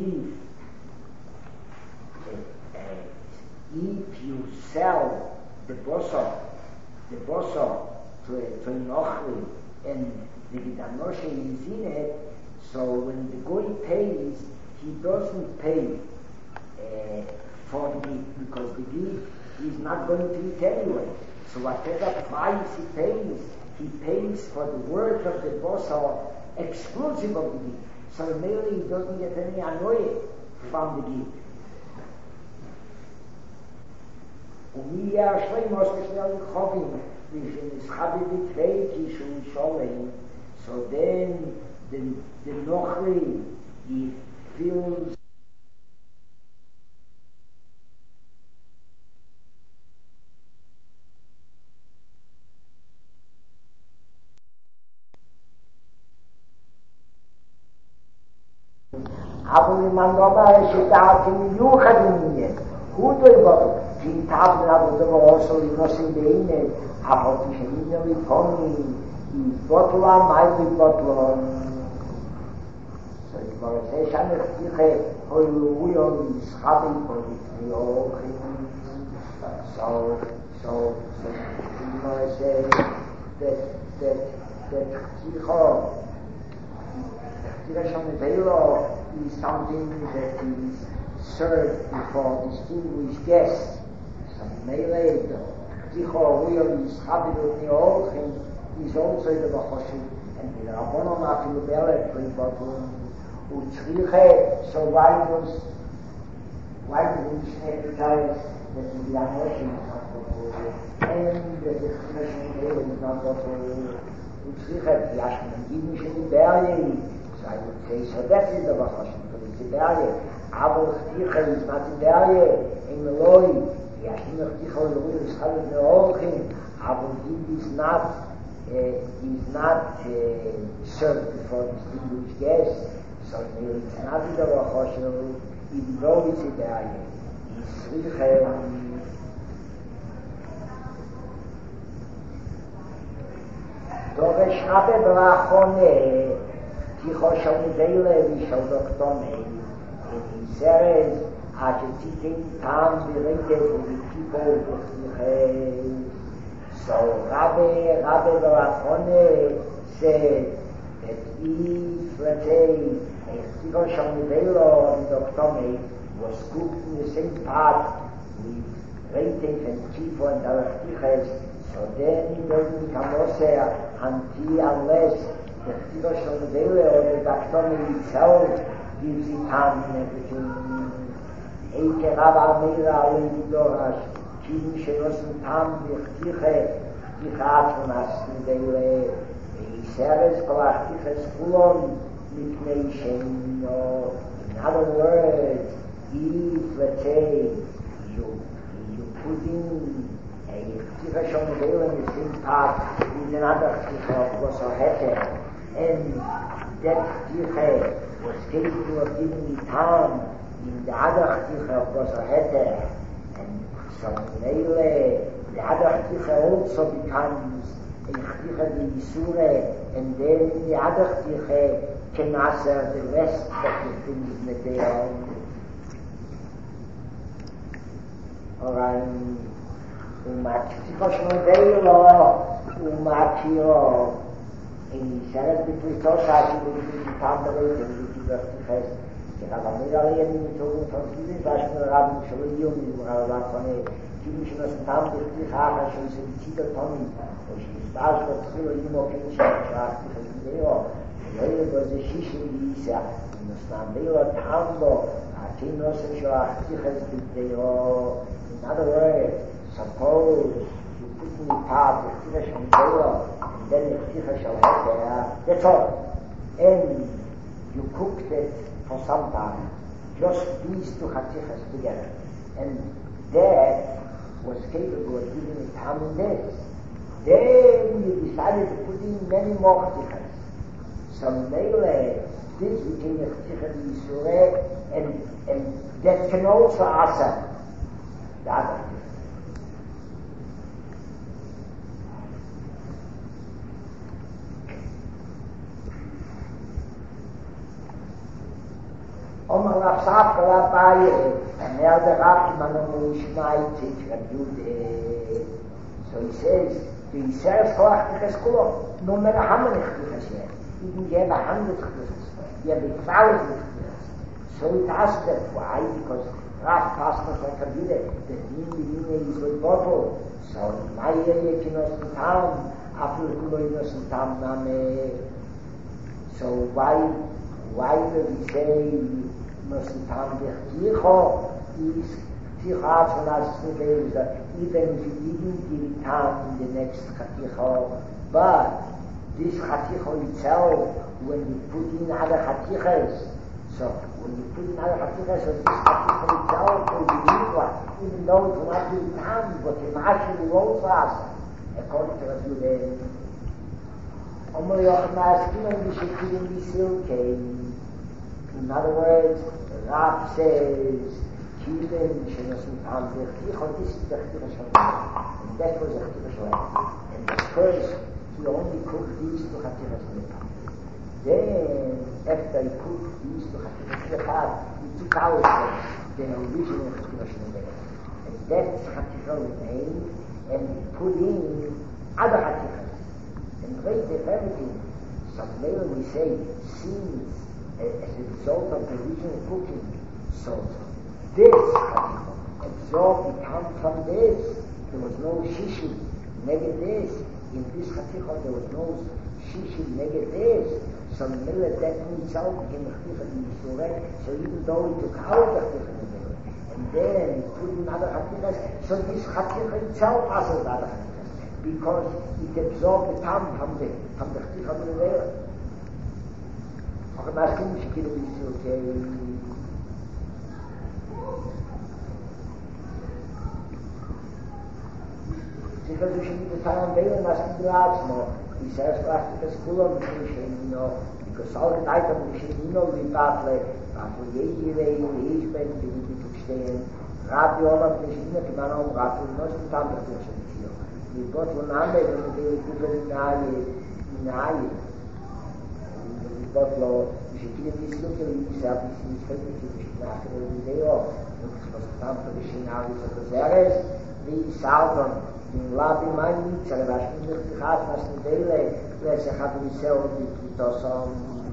if you sell the bosso to a Nochri, and the Gideonation is in it, so when the goy pays, he doesn't pay for the gift, because the gift is not going to eat anyway. So whatever price he pays for the worth of the bosso exclusive of the gift. So really he doesn't get any annoyed from the gift. ומי יהיה השלימוס כשנל חובים, ושנסחבי בתווי כשהוא שולם, so then the Nochri, he feels אבל אם אני אומר שדעתי מיוחד עניין, הוא דויבות, שהתאבד לעבוד דבר עושו לנוסים בעיני, אבל כשאינו לפונים, יבוטלה, מה יבוטלה? כבר זה שם הכתיחה, הולאויו משחבי פה לפני אורחים. So, you know, I say that Tirashon Velo is something that is served before distinguished guests. Some Mele, Ticho, Will is Habidu Neolchin, is also the Bachoshi, and the Rabbonon Afilu Bele, Pribatum, Utsriche, so why do we advertise that the Amoshim is not Bachoshi, and the Tirashon Velo is not Bachoshi, Utsriche, the Ashman, Gidnish, and the Berli, I would say, so that is the Bachoshim, but it's a Berli. Abel Chticha is not a Berli, in the Loi, Yashim Chticha is a Loi, is Chalid Neolchin, Abel Gid is not served before distinguished guests, so it's not in the Bachoshim, even though it's a Berli. It's Richel, Dove Shabe Brachone, Ticho Shoni Vele, Vishal Doktone, in Seres, Achetik Tam, Virete, Vikipo, Tiche. So Rabbe Brachone said that if, let's say, Ticho Shoni Vele and Doktone was cooked in the same pot with Retek and Tifo and Darachtiches, so then it doesn't become Osea unless the Tiroshon Vele or the Daktomi itself gives it time and everything. Eike Rabba Meira Alevi Dorash, Kim Shenosun Tam Vichtiche, Tichachunas Vele, Eiseres Kolachtiches Kulon, Miknei Shenino. In other words, if, let's say, you put in a Tiroshon Vele in the same part with another Ticha of Gosohete, and that Tiche was capable of giving me time in the other Tiche of Gosohete, and so Mele, the other Tiche also becomes a Tiche de Yisure, and then in the other Tiche can answer the rest of the things that they are. Alright, Tiche Shmodelo, Umatio, in Sarah between Tosha, you will be Tamale, and you will be first. You have a million in the total from Kivis, Ashman Rabin Shalium, you have a Kone, Kimishnus Tam, the Tihaha, she is a Tita Tommy, or she is Bash, but still you know, Kimishin, Shah, Leo was a Shishin Lisa, in the Snambela Tambo, Atinos and Shah, Tihas, in other words, suppose you put in the part of Tihash and Bela, then the Ticha shall have there, that's all. And you cooked it for some time, just these two Tichas together. And that was capable of giving it time and days. Then you decided to put in many more Tichas. So Mele, this became a Ticha Yisure, and that can also answer the other Ticha. Omar Rafsaf Kalabaye, and now the Rakiman Shnaitik and Jude. So he says, to himself, Kolachtiches Kulon, no matter how many Chtiches you have, even you have 100 Chtiches, you have 1,000 Chtiches. So it asks that why? Because Raf Pastor like a Jude, the Nini is with bottle. So in my area, Kinos Tam, after Kuloinos Tam Name. So why do we say Nosim Tam Bechticho is Tichas von Asnevei is that even if you didn't give it time in the next Chaticha, but this Chaticha itself, when you put in other Chatichas, so when you put in other Chatichas, so this Chaticha itself will be equal, even though it will not be time, but the Mashi will also ask, according to what you then. Omer Yochanan Askiman B'Shekirim B'Silkei. In other words, Rav says, Kiven Shenosim Tam B'Chticha, this is B'Chticha Shalom. And that was B'Chticha Shalom. And first, he only cooked these two Chatichas Shalom. Then, after he cooked these two Chatichas Shalom, he took out the original Chatichas Shalom. And that Chaticha remained, and he put in other Chatichas. And great everything. Some later we say, since as a result of the original cooking, so this Chaticha absorbed the come from this. There was no shishi, negative this. In this Chaticha there was no shishi, negative this. So later that in itself became a Chaticha in Yisrael. So even though he took out the Chaticha, and then he put in other Chatichas, so this Chaticha itself passes the other Chatichas. Because it absorbed the time from the Chaticha of the Leila. I'm asking if you can be okay. Because you should be the time of Leila and asking the Arts more. He says, last the school of the Mishim, because all the night of the Mishim, we battle, Yehirei, Yehishben, the Wiki to stay. Rabbi Olam, the Mishim, the Manam, Rabbi, not the time of the Mishim. We got one number when we put it in Aye. We got law, we should give this look at this up, this is very good, we should not have every day off. It was time for the Shinawi, so the Zeres, the Salton, in Labi Mani, Zerabash, in the Chas, Mas in Dele, let's have to sell with us on.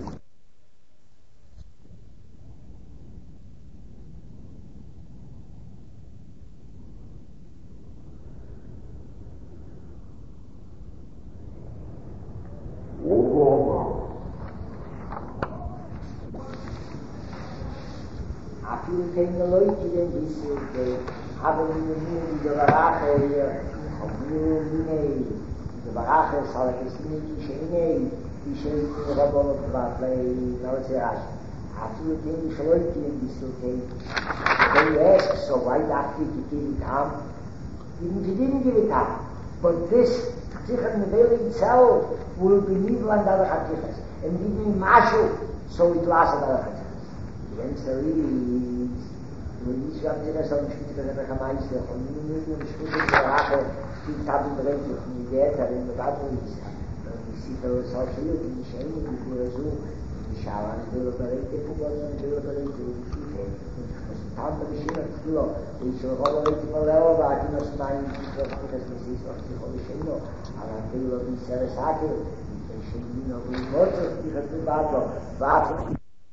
Taking the Leute in this haben wir nur die Barache auf nur die Barache soll es nicht schön die schön Robot Batley Nauseas after the Leute in this they asked so why that he didn't come he didn't give it up but this Chaticha in the Valley itself will be evil and other Chatichas and didn't mashu so it lasted other Chatichas the answer is when you have to do something to the Meister, and you need to speak to the Rache, die Taten brennt, und die Werte in der Batterie ist. Und ich sehe, dass es auch hier, die Schäme, die wir so, die Schauen, die Überberete, die Überberete, die Schiefe, und das Tante, die Schöne, die Schüler, die schon Rollerete von Lehrer war, die noch meinen, die das ist, was die Rolle Schöne, aber die Schüler, die Seresake, die Schöne, die Mozart, die Reprivator, warten,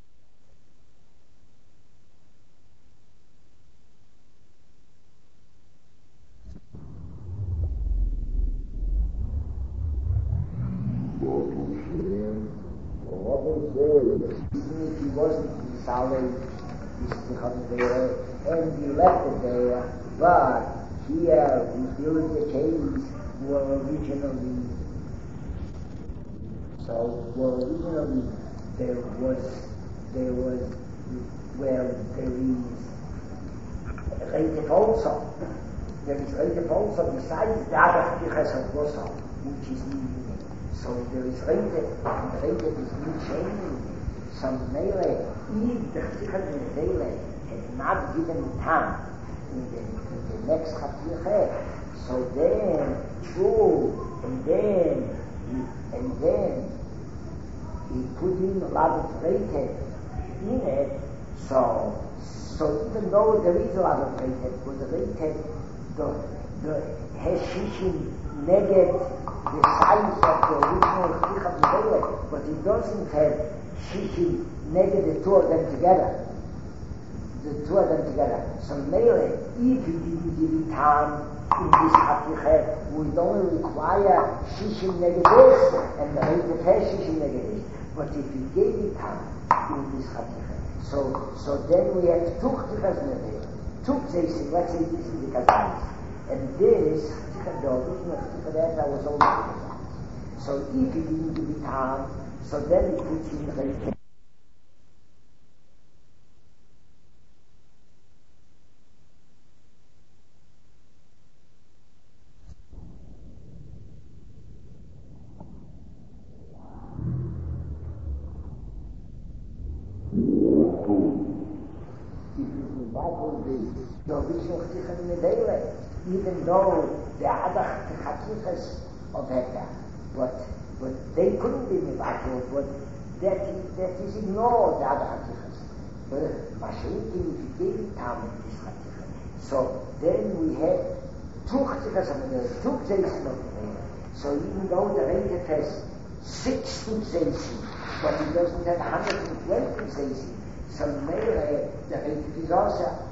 he wasn't solid, and he left it there, but here we built the caves were originally there was well there is Reitev also besides the other Chatichas of Gosa, which is new. So there is Reitev, and Reitev is new changing. Some Mele, if the Chatichas in the Mele had not given time in the next Chaticha, so then, and then he put in a lot of Reitev in it, so even though there is a lot of Reitev, but the Reitev, the Heshishim negate the size of the original Chaticha of the Mele, but it doesn't have Shishim negate the two of them together. So Mele, if he didn't give it time in this Chaticha, would only require Shishim negate this, and the Reitev has Shishim negate this. But if he gave it time in this Chaticha, so then we have two Chatichas in the Mele. took this, let's say this is the Kazais. And this, that was only the Kazais. So if he didn't give it time, so then he puts in the even though the other Chatichas of Hekta, but they couldn't be Mivatul, but that is ignored, the other Chatichas. But Mashiach, if you gave it time in this Chatichas, so then we have two Chatichas of the two Zaysim of the so even though the Reiter has 6 Zaysim, but it doesn't have 120 Zaysim, so maybe the Reiter is also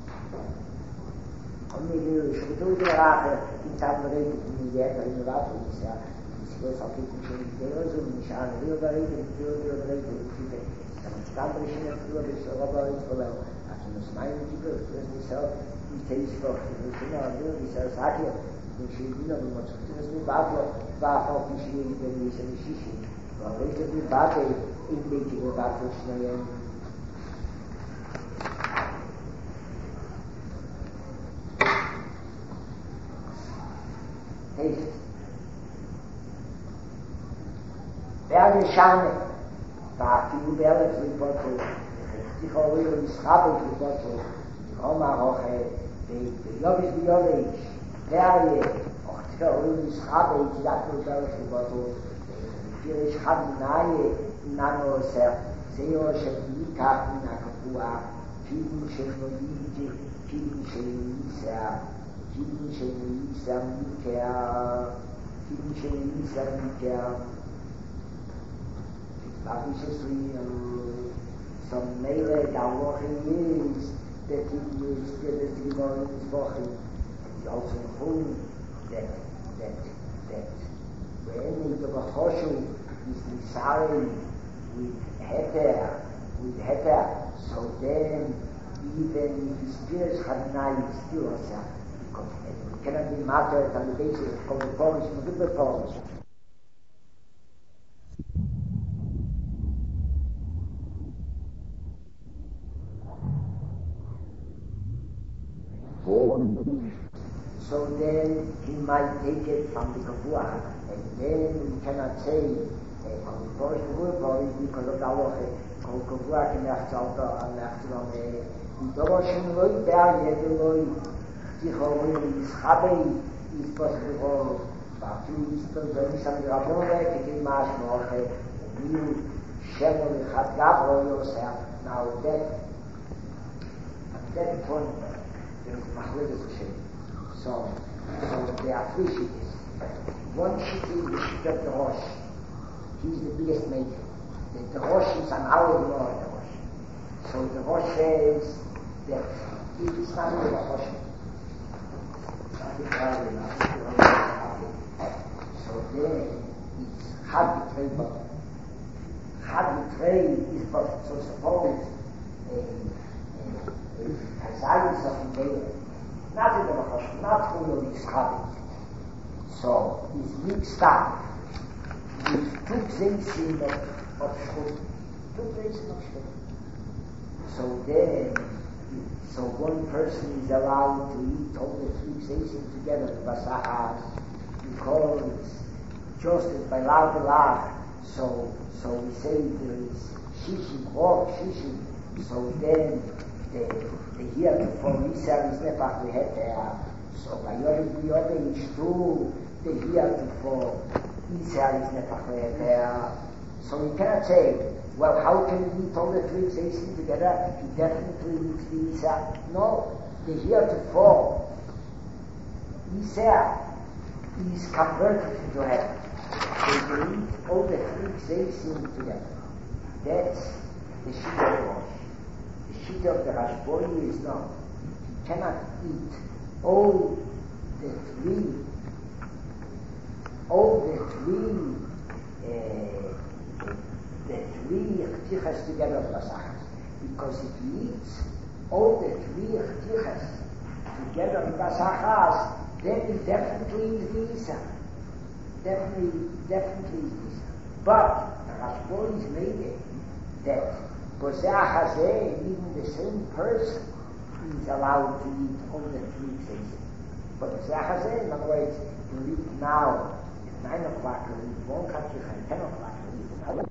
soprattutto di Rache, in tanto rete di dieta, in Rache, si può fare che c'è il deoso, mi sa, io da rete, io da rete, siamo stati vicini a tutto questo, roba di problema, a chi non smai di tutto, mi sa, il tempo, mi sa, sa che non c'è il vino, non c'è tutto questo bacio, va a fare vicini di bellissimi, mi scisci, ma questo qui bacio, invece che bacio, ci non Berge Schane, da viel Berge für Porto, die Frau über die Schrabe für Porto, die Roma auch, die Jobis wie Jobis, Berge, auch die Frau über die Schrabe, die sagt nur Berge für Porto, die Schrabe nahe, Nano, Seo, Shekika, Nakapua, Film, Sheknoidi, Film, Shekisa, Film, Shekisa, Mikea, Film, Shekisa, Mikea, obviously, some melee Galwachim is that he is the Divine Zvachim. And also holding that when the Bachoshu is Nisari with Heter, so then even if his spirits have not still herself, because it cannot be matter on the basis of the Polish, but the Polish. So then he might take it from the Kavua, and then we cannot say from the Polish because of the Aloche, Kavua can have Tzalta and Nachtzalom, the Doroshim Loi Ber Yedoloi, Tichoroi, Ischabei, is possible, but you is the Sam Rabone, Kekim Mash Moche, New Shemol, Chat Gabro yourself. Now at that point, there is Machledes Hashem. So there are 3 shittas. One shitta is the shitta of the Rosh. He's the biggest maker. The Rosh is an hour more the Rosh. So the Rosh says that it is not the Rosh. So then it's hard to trade, but hard to trade is so suppose Kazayis of the day. Not in the Rosh, not full of his habit. So it's mixed up with 2 things of Shchut. 2 things of Shchut. So then, so one person is allowed to eat all the 3 things together, Basahas, because just as by Lag, so we say there is Shishim, Shishim, so then the year before Nissan is Nepach we had there. So by Yodeh is true, the year before Nissan is Nepach we had there. So we cannot say, well, how can we eat all the 3 things together? He definitely eats the Nissan. No, the year before Nissan is converted into heaven. So they eat all the 3 things together. That's the Shita of Rosh. The Shita of the Rashboi is not. He cannot eat all the three Chtichas together of Lasachas. Because if he eats all the three chtichas together in Basachas, then it definitely is the Isa. Definitely is the Isa. But the Rashbon is made it that Bozeh even the same person is allowed to eat all the three things. But Bozeh, in other words, you eat now at 9 o'clock, you eat 1 chticha, at 10 o'clock, you eat another.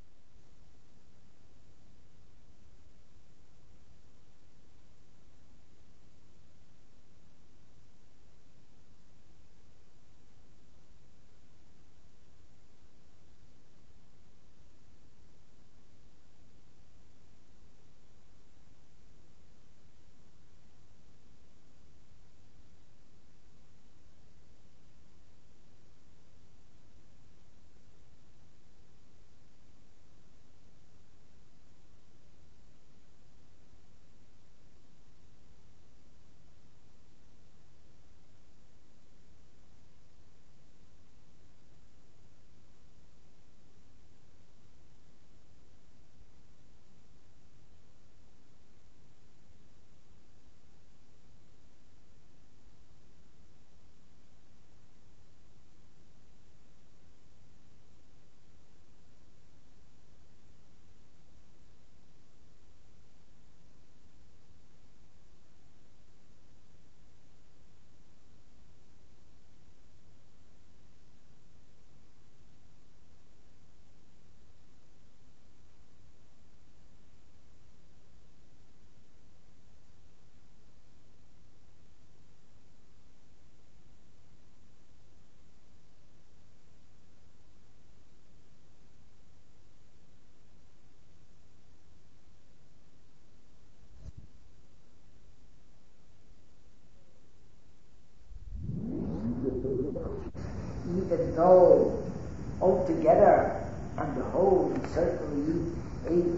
Even though altogether and the whole certainly ate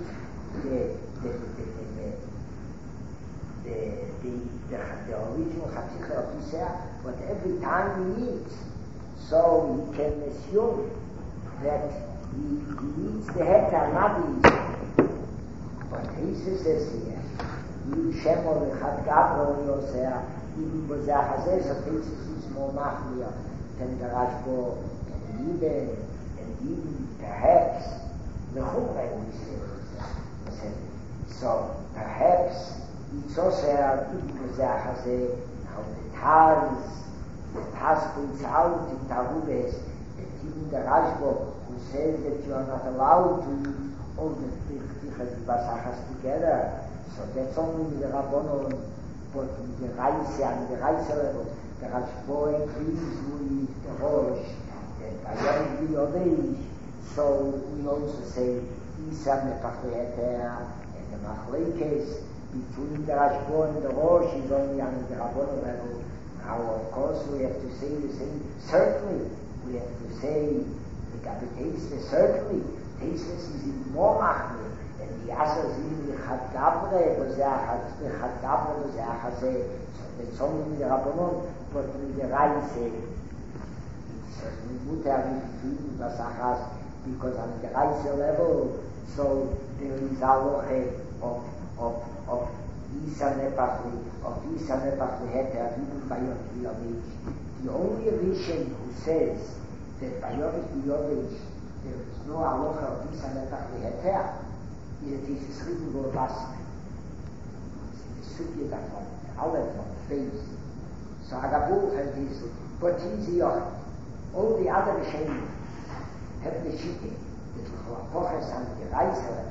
the original Chatzicha of Yisrael, but every time he eats, so he can assume that he eats the heter, not the Yisrael. But Jesus says here, you Shemo v'chad gabro yoseh, even b'zeh hazeh, so Jesus is more machmir than the Rashbo, and even perhaps the Chumrei we said. So perhaps it's also even b'zeh hazeh, how the Taz points out in Tarubes that even the Rashbo who says that you are not allowed to eat all the Tichas Basachas together, so that's only the Rabbonon, but in the Reise and the Reise level, the Rashbo increases with the Rosh, and by every Yodeish, so we also say Isa Mepachleter, and the Machlekes between the Rashbo and the Rosh is only on the Rabbonon level. Now, of course, we have to say the same. Certainly, we have to say the Gabetes, certainly, Tesis is in more machmir, and the Asa is in the Chadabre, the Chadabre, the Achase, so that's only the Rabbanon, but with the Reise, it's certainly mutter between the Basachas, because on the Reise level, so there is aloche of Isa Nepachli, Heter, even by Yom the only Rishon who says that by Yom Yovich there is no alocha of Isa Nepachli Heter, is that he is written for Basme. It's the Sugya davon, Aleph on the face. So Agabul has this, but he's here. All the other Rishonim have the Shitte, that Choches and the Reise.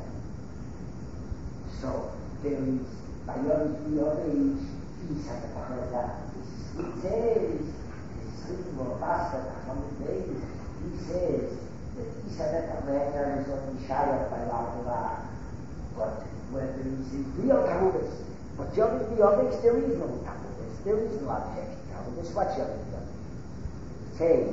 So there is by your age, Isa it says, it's written for Basme, on the days, he says that Isa Nepachli is only Shayach by Lavdova. But when there is real Tarubis, but Yom Yovich, there is no Tarubis, there is no objection to Tarubis. What's Yom Yovich? Say,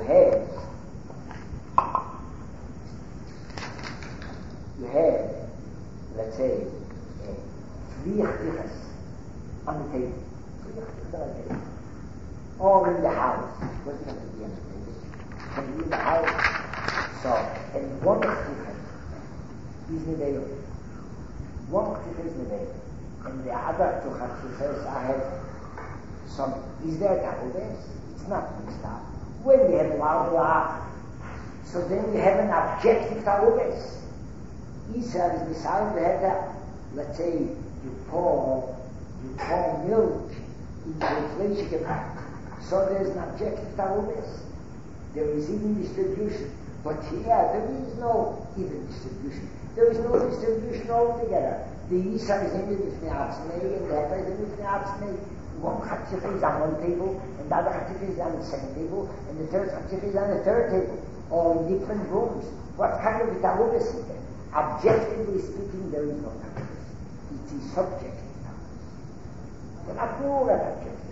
you have, let's say, 3 chtichas on the table. 3 chtichas on the table. Or in the house. What's going to be on the table? Can be in the house. So, and 1 chticha is neveil. 1 chticha is neveil. And the other two Chatiches are heavy. So, is there Tarubes? It's not mixed up. When we have Lav, so then we have an objective Tarubes. Israel is decided to have that. Let's say you pour milk into a fleshige pot. So there's an objective Tarubes. There is even distribution. But here there is no even distribution. There is no distribution altogether. The Yisar is in the Bifnei and the Hefer is in the Bifnei. One Chatzich is on one table, and the other Chatzich is on the second table, and the third Chatzich is on the third table, all in different rooms. What kind of Tarubes is there? Objectively speaking, there is no Tarubes. It is subjective Tarubes. But not all that objective.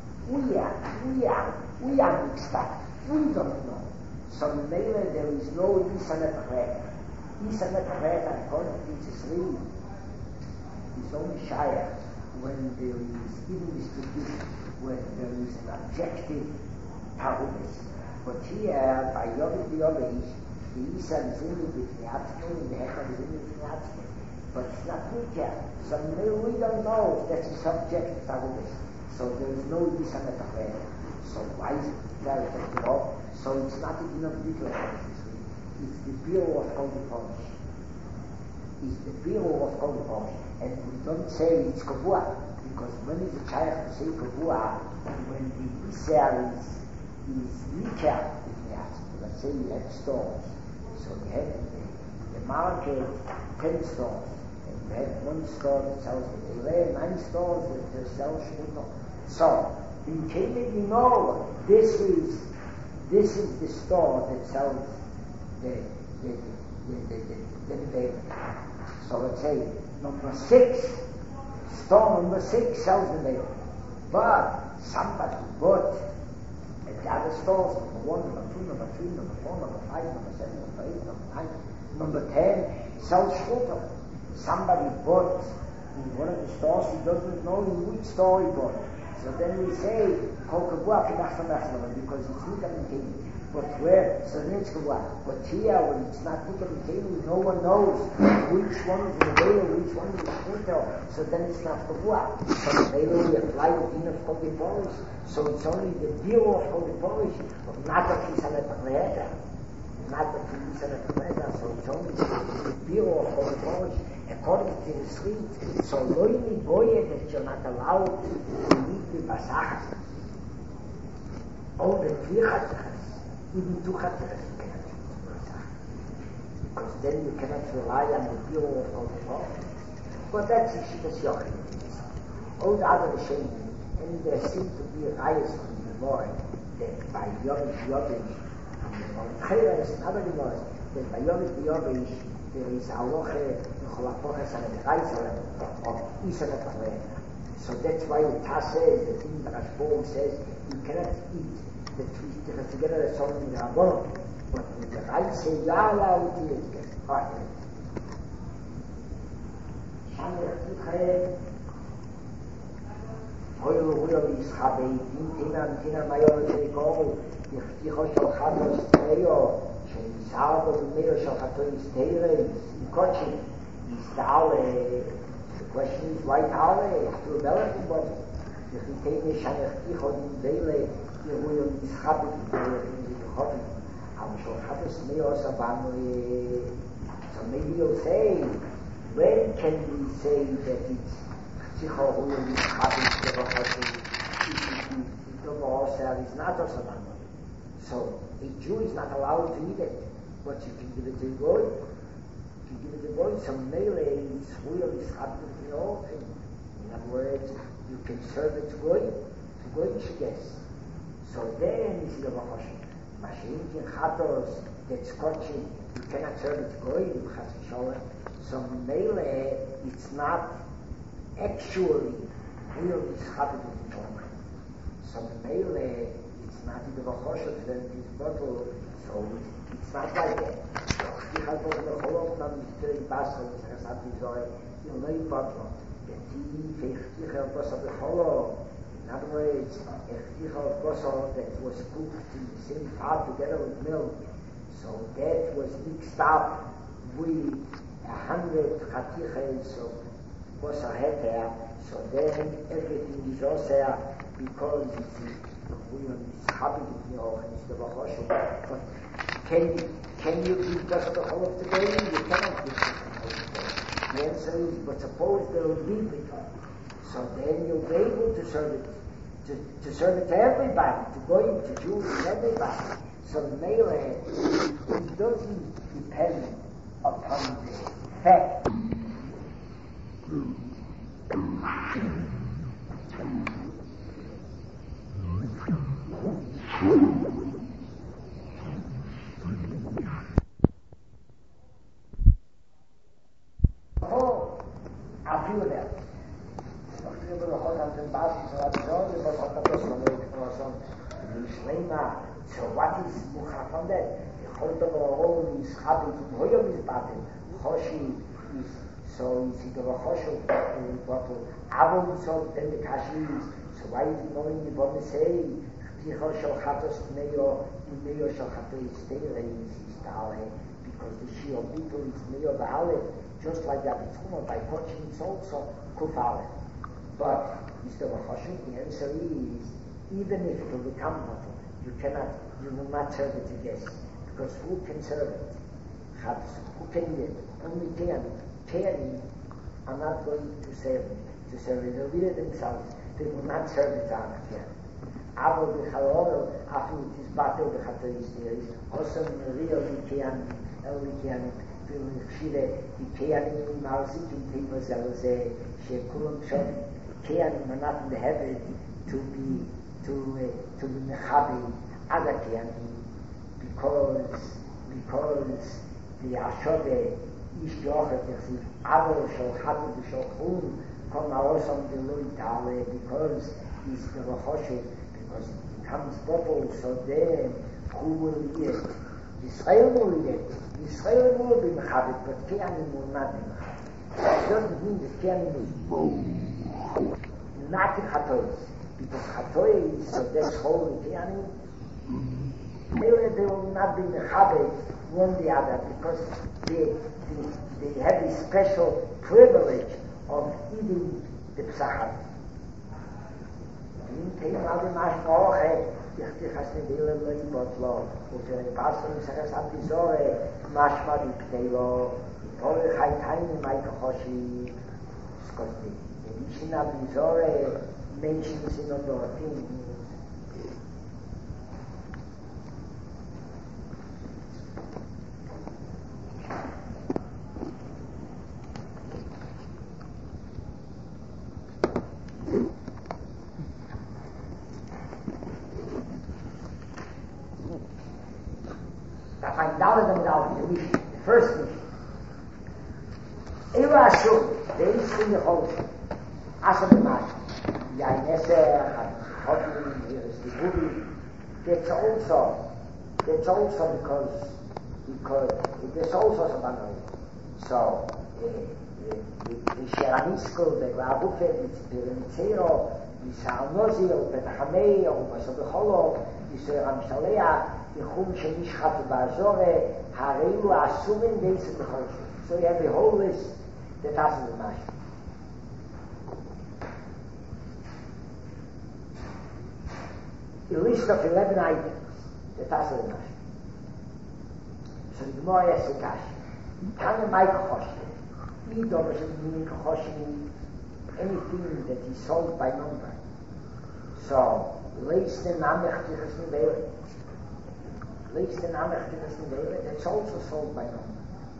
We are mixed up. We don't know. So maybe there is no Yisanet Reka. Yisanet Reka, according to this reading, is only Shaya when there is even distribution, when there is an objective Tarubes. But here, by Yom Yovish, the Yisa is in the Bifnei, and the Hecha is in the Bifnei. But it's not clear. So maybe we don't know if that's a subjective Tarubes. So there is no Yisanet Reka. So why is it very technical? So it's not even a detail. It's the Bureau of Kol Polish. It's the Bureau of Kol Polish. And we don't say it's Kavua, because when is the child to say Kavua, when the Israel is weaker, let's say you have stores. So you have the market, 10 stores. And you have one store that sells the Delay, 9 stores that sell Shmuno. So, in Kemet, you know, this is the store that sells the So let's say store number 6 sells the Nevel. But somebody bought at the other stores, number 1, number 2, number 3, number 4, number 5, number 7, number 8, number 9, number 10 sells Shmuno. Somebody bought in one of the stores, he doesn't know in which store he bought. So then we say, because it's Nikam and Kini. But where? So then it's Kavua. But here, when it's not Nikam and Kini, no one knows which one is in the Veil, which one is in the Shmuno. So then it's not Kavua. So the Veil we apply the Din of Kol Polish. So it's only the Bureau of Kol Polish, but not the Kisanet Akleheta. Not the Kisanet Akleheta. So it's only the Bureau of Kol Polish. According to the street, so loyni boye that you're not allowed to eat the basachas. All the 3 chatzachas, even 2 chatzachas you cannot eat the basachas. Because then you cannot rely on the Bureau of all the law. But that's the Shittas Yochid. All the other Rishonim, and there seems to be a bias from the Gemara that by Yovish, and Cheres and other Gemaras, that by Yovish, there is halacha cholapoches and the Reisel of Isanet Akleheta. So that's why the Taz says, the thing that Rashbom says, you cannot eat the 3 together as something in the Rabbanon, but with the Reisel, you are allowed to eat it. Shamech Ticheh, Hoyo Yishabei, Tina Mayor Cherikol, Yichticho Shalchatos Teyo, Shalbo Meyo Shalchatois Teire, Kochi, the question is why Tale? After a Belgian body. If we take the Shamech Tichon in Vele, you will Yishabei in the Hobbit. I'm sure Chatos Meyo Sabano. So maybe you'll say, when can we say that it's Tichon who will Yishabei in the Hobbit? The Bahasar is not a Sabano. So a Jew is not allowed to eat it, but you can give it to a goy. You can give it to a goy. Some melee is real, is happening in all things. In other words, you can serve it to goy guess. So then you see the Bahashim. Mashiach Chatos, that's Kochi, you cannot serve it to goy, you have to show it. So melee, it's not actually real, is happening in all things. So melee, not in the Vachoshet, then it is bottle, so it's not like that. Ich habe auch noch Holland, dann ist es in Basel, das hat die Säure, in neuen Bottle. Der Tief, ich habe was auf der Holland. In other words, ich habe was that was cooked in the same pot together with milk. So that was mixed up with 100 chatiches of was heter, So then everything is also because it's happy with me and it's the Bahashim. But can you give just the whole of the day? You cannot give just the whole of the day. The answer is, but suppose they'll leave it. So then you'll be able to serve it. To serve it to everybody, to go into Jews and everybody. So the Mele, it doesn't depend upon the fact. Oh, I feel that. So what is Mukhaf on that? The whole of all is happy to Hoyom is battle. Hoshi is so is it over Hosho bottle. Avon so then the Kashi is so why is it knowing the Bome say Hosho Hatos Mayo Shal Hato is stale is Dale because the Shio people is Mayo Dale just like that it's by coaching it's also Kufale. But Mr. Hosho, the answer is even if it will become bottle. You will not serve it to guests, because who can serve it? Who can eat it? Only Tani are not going to serve it. They'll eat it themselves. They will not serve it to Anakian. Avo b'chaloro, after it is battle b'chatois, there is also real Likian, El Likian, Phile, Likian, Marzikin, Teva Zelze, Shekurum Shom, Kian are not in the heaven to be mechabi other kianim because the Ashode ish yochet yachziv avol shel chadu b'shel chum kol ma'osam deloy tale because he's the Rochoshe because it becomes bottle so then who will eat it? Yisrael will eat it. Yisrael will be mechabit but kianim will not be mechabit. It doesn't mean that kianim is not in chatois. Because Chatoy is so that's holy Kiani, they will not be mechabe one the other because they have this special privilege of eating the psachad. In Teim Adi Mashmoche, ich hasne Dele Loi Botlo, und in Pastor Seres Abdizore, Mashma Dikteilo, Tore Chaitayim Maikochoshi, Skosti, in Abdizore, mentions in other things. Da find out the mission, the first mission. Eva Ashur, there is in the whole Asa B'Mash. Yainese, Hodlin, here is the movie. That's also because it is also Sabanoi. So, the Sheranisko, the Rabufet, the Mitzero, the Sarnozio, the Petachameo, the Sobecholo, the Ramshalea, the Chum Shemishchat Bazore, Hareu, Asumin, Days in the Hosh. So you have the whole list that has the Mash. A list of 11 items that has the Mash. So the Gemara asks the Kash. Can a Mike Choshi? Either meaning Choshi anything that is sold by number. So, leist the Namech Tichas Nivele. Leist the Namech Tichas Nivele, that's also sold by number.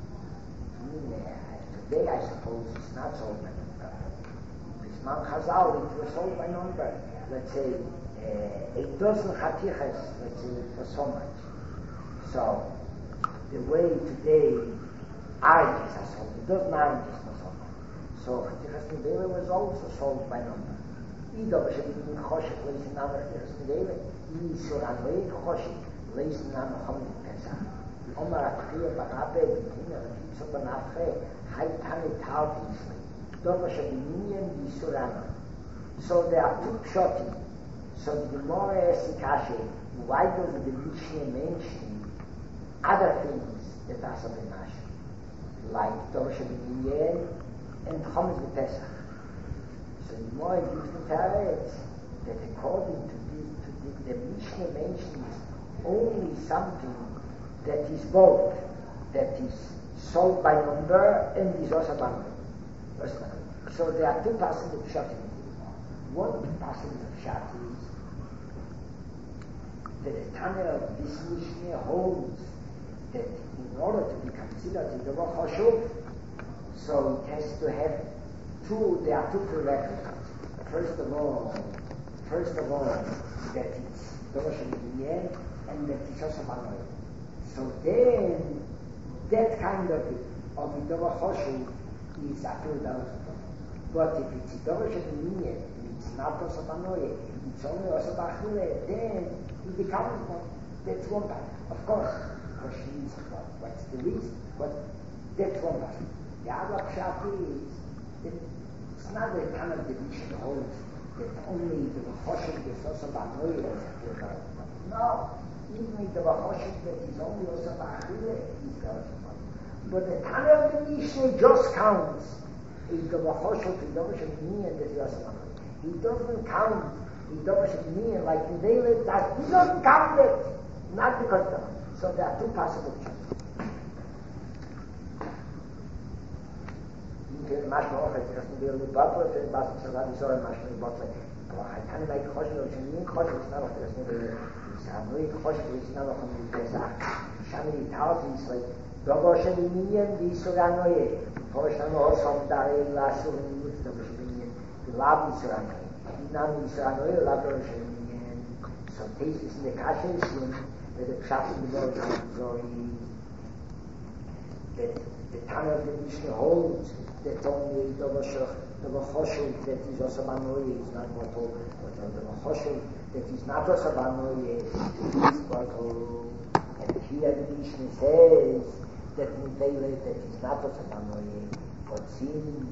Today, I suppose, it's not sold by number. Bisman Chazal, it was sold by number. Let's say, 8 dozen Chatichas, let's say, for so much. So, the way today, oranges are sold, a dozen oranges for so much. So, Chatichas Nivele was also sold by number. Either in Choshek, leis in Namech Tichas Nivele, Yisur Anwei Choshek, leis in Namech Chomit Pesach. Omar Atchia Barabe, B'Tina, Rafitzo Banafche, Haitane Talvisli, Domasha B'Minyan, Yisurana. So there are two pshotim. So the Gemara asks in Kashe, why does the Mishnah mention other things that are so B'Mash? Like Domasha B'Minyan and Chomet B'Pesach. So the more gives the Teretz that according to the Mishnah mentions only something that is both, that is sold by number and is also by number. So there are two passages of Pshat. One passage of Pshat is that the Tana of this Mishnah holds that in order to be considered a Davar Chashuv, so it has to have there are two prerequisites. First of all, that it's Davar Shemiyeh and that it's also Manoy. So then, that kind of Davar Chashuv is Atul Davar. But if it's Davar Shemiyeh, it's not also Manoy, it's only also Bachile, then it becomes one. That's one part. Of course, she needs what's the reason, but that's one part. The other Pshat is that it's not a kind of division holds that only the Choshev is also Banoy is Atul. No, even the Choshev that is only also Bachile is also Banoy. But the Tana of the Mishnah just counts in the Choshev in Davar Shemiyeh and that is also Banoy. He doesn't count in Davar Shemiyeh like in David. He doesn't count it, not because of. So there are two possible choices. Mashma Ochet, because the Daily Butler, the Basil Salami Zoran, Mashma Butler. I can't make Choshev, which means Choshev is not of the Daily. Samui Choshev is not of the Pesach. Shamini Tauti is like Davar Shemiyeh, the Suranoye. Porshano also Dari Lasur in Mutz Davar Shemiyeh, the Lab Suranoye. Nami Suranoye, Lab Davar Shemiyeh. So this is in the Kasha Yishin. That the Pshat in the world that the Tana of the Mishnah holds that only the Choshev that is also Banoy is not Bato, but the Choshev that is not also Banoy is Bato. And here the Mishnah says that Mivele that is not also Banoy, but since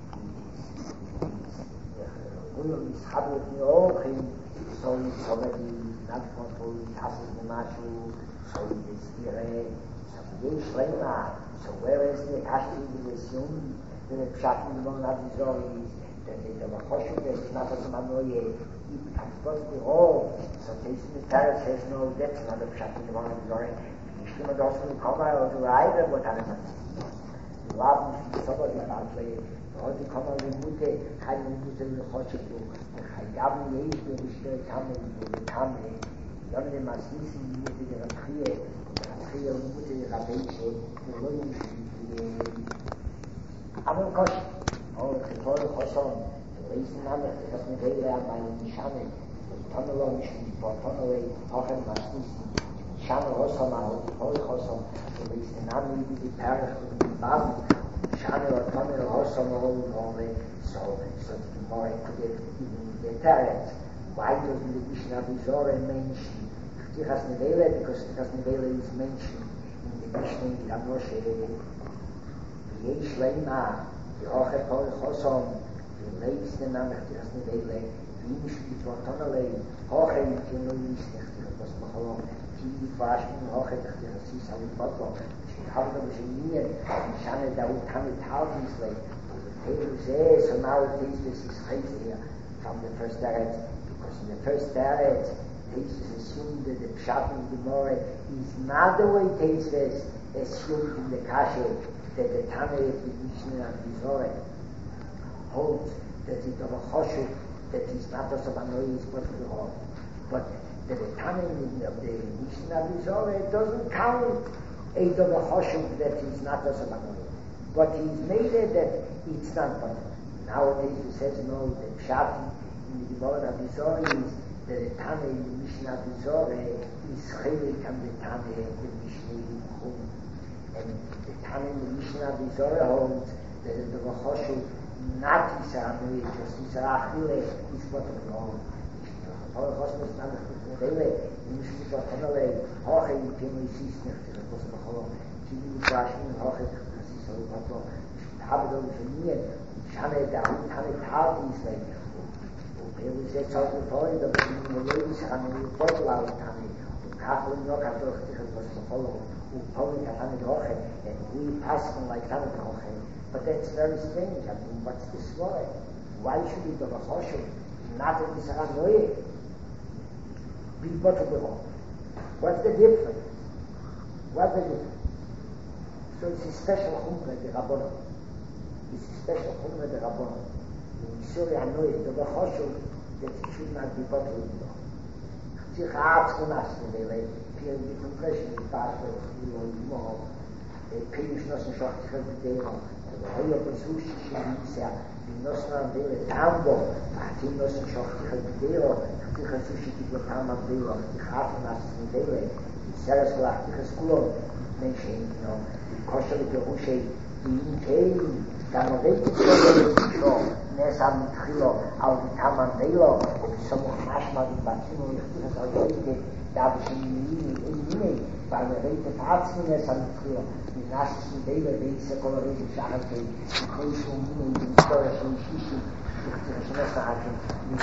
Ulam is Chabot Neochim, so it's already not control passes the mashu, so it is here. So Yesh Lema. So whereas the Kashti will assume that the Pshat in the Mon Abizor is that the Choshev is not as a Manoye, it becomes perfectly all. So Jason the Tarot says no, that's not a Pshat in the Mon Abizor. Yishlim and also the Koma or the Rider, what are the Lab is somebody about the Hodi Koma Limute, Hai Limute the Choshev, and Hai Gabni Yesh the Mishnah Kamei, Yonne Masisi Limute the Rabchie, Rabchie Limute the Rabbeishe, the Loyim Amon Kosh, the Torah Choshon, the Reisen Namech, the Kasmedela, my Nishane, the Tonelo Mishni, Tonele, Hochem Masisi, Shana Hosama, the Torah Choshon, the Reisen Namech, the Parach, the Bam, Shana or Tonel Hosama, all so the more I could get even the Teretz. Why doesn't the Mishnah Bizorah mention the Kasmedela? Because the Kasmedela is mentioned in the Mishnah in Ramoshe. Yesh Leima, the Hoche Torah Chosom, the Leis the Namech, the Kasmedela, the Imishli Tortonale, Hoche Yikeno Yisnech, the Kosmacholom, Tili Fashmin, Hoche the Chasis, Havi Botlo, Shikhavda B'Shemiyah, Shana Daud Kamit Halvisle, the table says, so now it is this is crazy here from the first Teretz, because in the first Teretz, Tesis assumed that the Pshat in the Gemara is not the way Tesis assumed in the Kasha, that the Tana of the Mishnah and Bizorah holds that the Davar Choshev that is not also Banoy is perfectly wrong. But the Tana of the Mishnah and Bizorah doesn't count a Davar Choshev that is not also Banoy. But he's made it that it's not Banoy. Nowadays he says no, the Pshat in the Gemara and Bizorah is that the Tana in the Mishnah and Bizorah is Chelik and the Tana of the Mishnah in Chum. And the Tana in the Mishnah Bizorah holds that the Choshev not Yisrael, just Yisrael Achille is what of wrong. All Choshev is not the Dele, the Mishnah Tortonale, Hoche Yikeno Yisnech, the Kosmacholom, Tili Fashmin, Hoche Chasis, Havi Botlo, Habdo Shemiyeh, Shana Daud Kamit Halvisle, Ele says something for it, but in the ladies, and we follow our Tani, Kachel Yoka Doch, the Kosmacholom, and we pass them like Tana Hoche. But that's very strange. I mean, what's this word? Why should it be the Choshev? Not in this Anoye. Be better than all. What's the difference? What's the difference? So it's a special chumra de Rabbanon. It's a special chumra de Rabbanon. In Surah Anoye, the Choshev, that it should not be better than all. Sich Arztgenass in der Welt, Pierre die Compression, die Pastor, die Lohnimo, Pirish Nossen Schochtiger Bedehung, der Heuer Besuchi Shimisa, die Nossen Andele Tambo, die Nossen Schochtiger Bedehung, die Chasushi die Gotama Bedehung, die Chafenass in der Welt, die Sereskolach, die Cheskulon, Menschen, die Kosherike Rushe, die Inkein, dann redet so, Nesam Tchilo, auf die Taman Velo, ob ich so noch manchmal die Batino, ich tue das auch heute, da habe ich in Mine, weil wir reden Tatzen, Nesam Tchilo, die Nassen Velo, die diese kolorige Sache, die Kreische und Mine, die Historie von Shishi, die Schwester hatten, die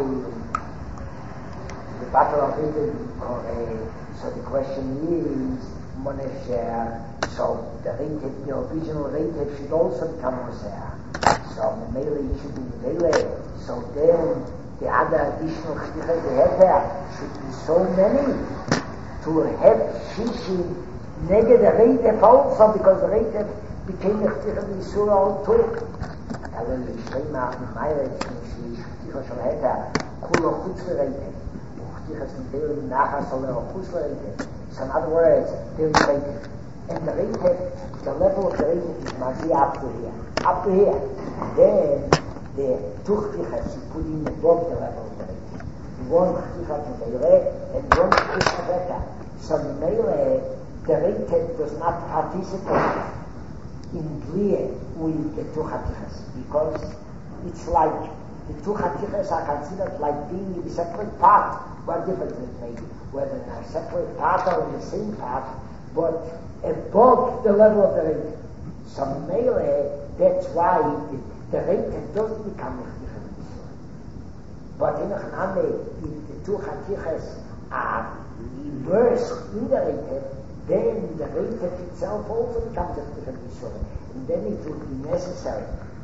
Battle of Eden, so the question is, Monesher, so the rated, the original rated should also become Moser. So the Mele should be Mele. So then the other additional Chtichas they have there should be so many to have Shishi negative the rated also because the rated became a Chtichas in Surah all too. However, the Shrema in my rating, Chtichas shall have there, Kulo Chutzle rated. Chtichas in Mele Nachas Oleo Chutzle rated. So in other words, they're rated. And the rated, the level of the rated is Mazi up to here. Up to here. Then the Tuchtichas you put in above the level of the rated. One Chtichas in the Mele and one Chtichas better. So in Mele, the rated does not participate in Brie with the two Chtichas because it's like the two Chtichas are considered like being in a separate part. What difference does it make? Whether in a separate part or in the same part, but above the level of the rated. So Mele, that's why the rated doesn't become Chtichas. But in Haname, if the two Chtichas are immersed in the rated, then the rated itself also becomes Chtichas. And then it will be necessary.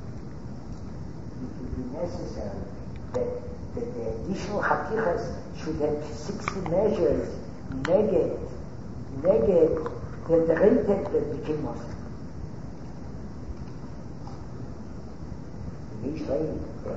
That the additional Chtichas should have 60 measures negate the rated that became Muslim. Ich weiß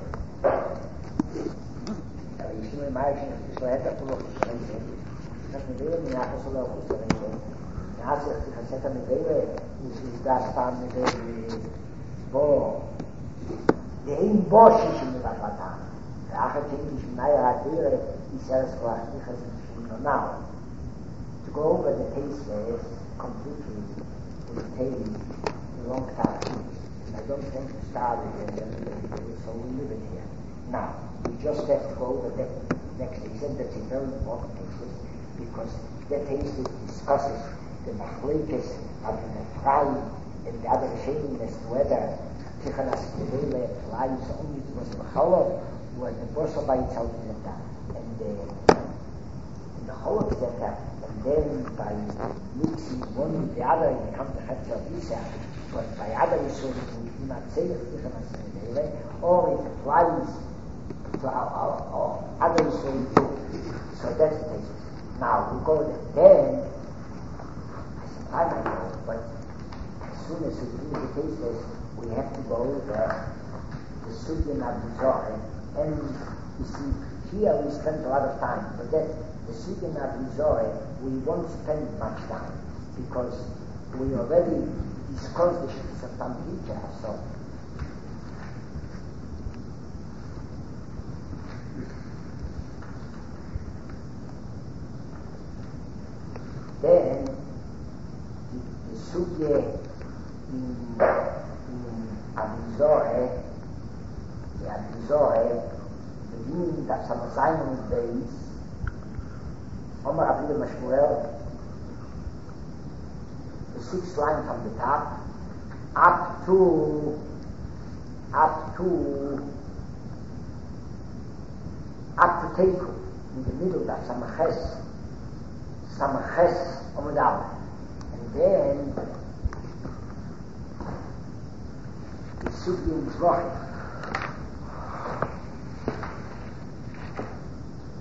nicht mehr, ich weiß nicht, ich habe mir wieder mit Nachher soll auch auszunehmen. Nachher ich habe mir wieder ist das Fahren mit dem Bo. Der in Bosch ist in der Vater. Nachher denke ich, naja, der ist ja das Quatsch, ich habe es now. To go over the case completely will take a long time. I don't think to start it so we leave it here. Now, we just have to go over the next exam. That's a very important case because that case discusses the machlekes of the Frau and the other shading as to whether Tichanas Kedele applies only to the Cholov or the Bosa by itself and the Cholov that and then by mixing one with the other it becomes the Hefzer Visa. But by other issues, we do not say Tichanas Kedele, or it applies to our other issues too. So that's the case. Now we go then. I might know, but as soon as we finish the cases, we have to go over the Sugya Nabizore, and you see, here we spend a lot of time, but then the Sugya Nabizore, we won't spend much time, because we already discussed the Shittas of Tamhija, so. Then, the Sugya in Abizore, the Abizore, the meaning that some assignment days, Omar Abdul Mashmuel, the 6th line from the top, up to Teku, in the middle, that's Samaches Omudal. And then the Sugya in Zvoch,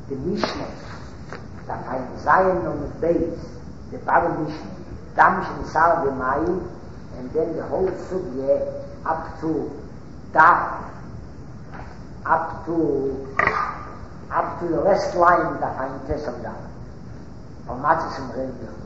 the Mishnah, the Fein Zion on the base, the Baba Mishnah, Damshin Sal Mai, and then the whole Sugye up to Daf, up to the last line, the Fein Tesam Daf, or Matzis and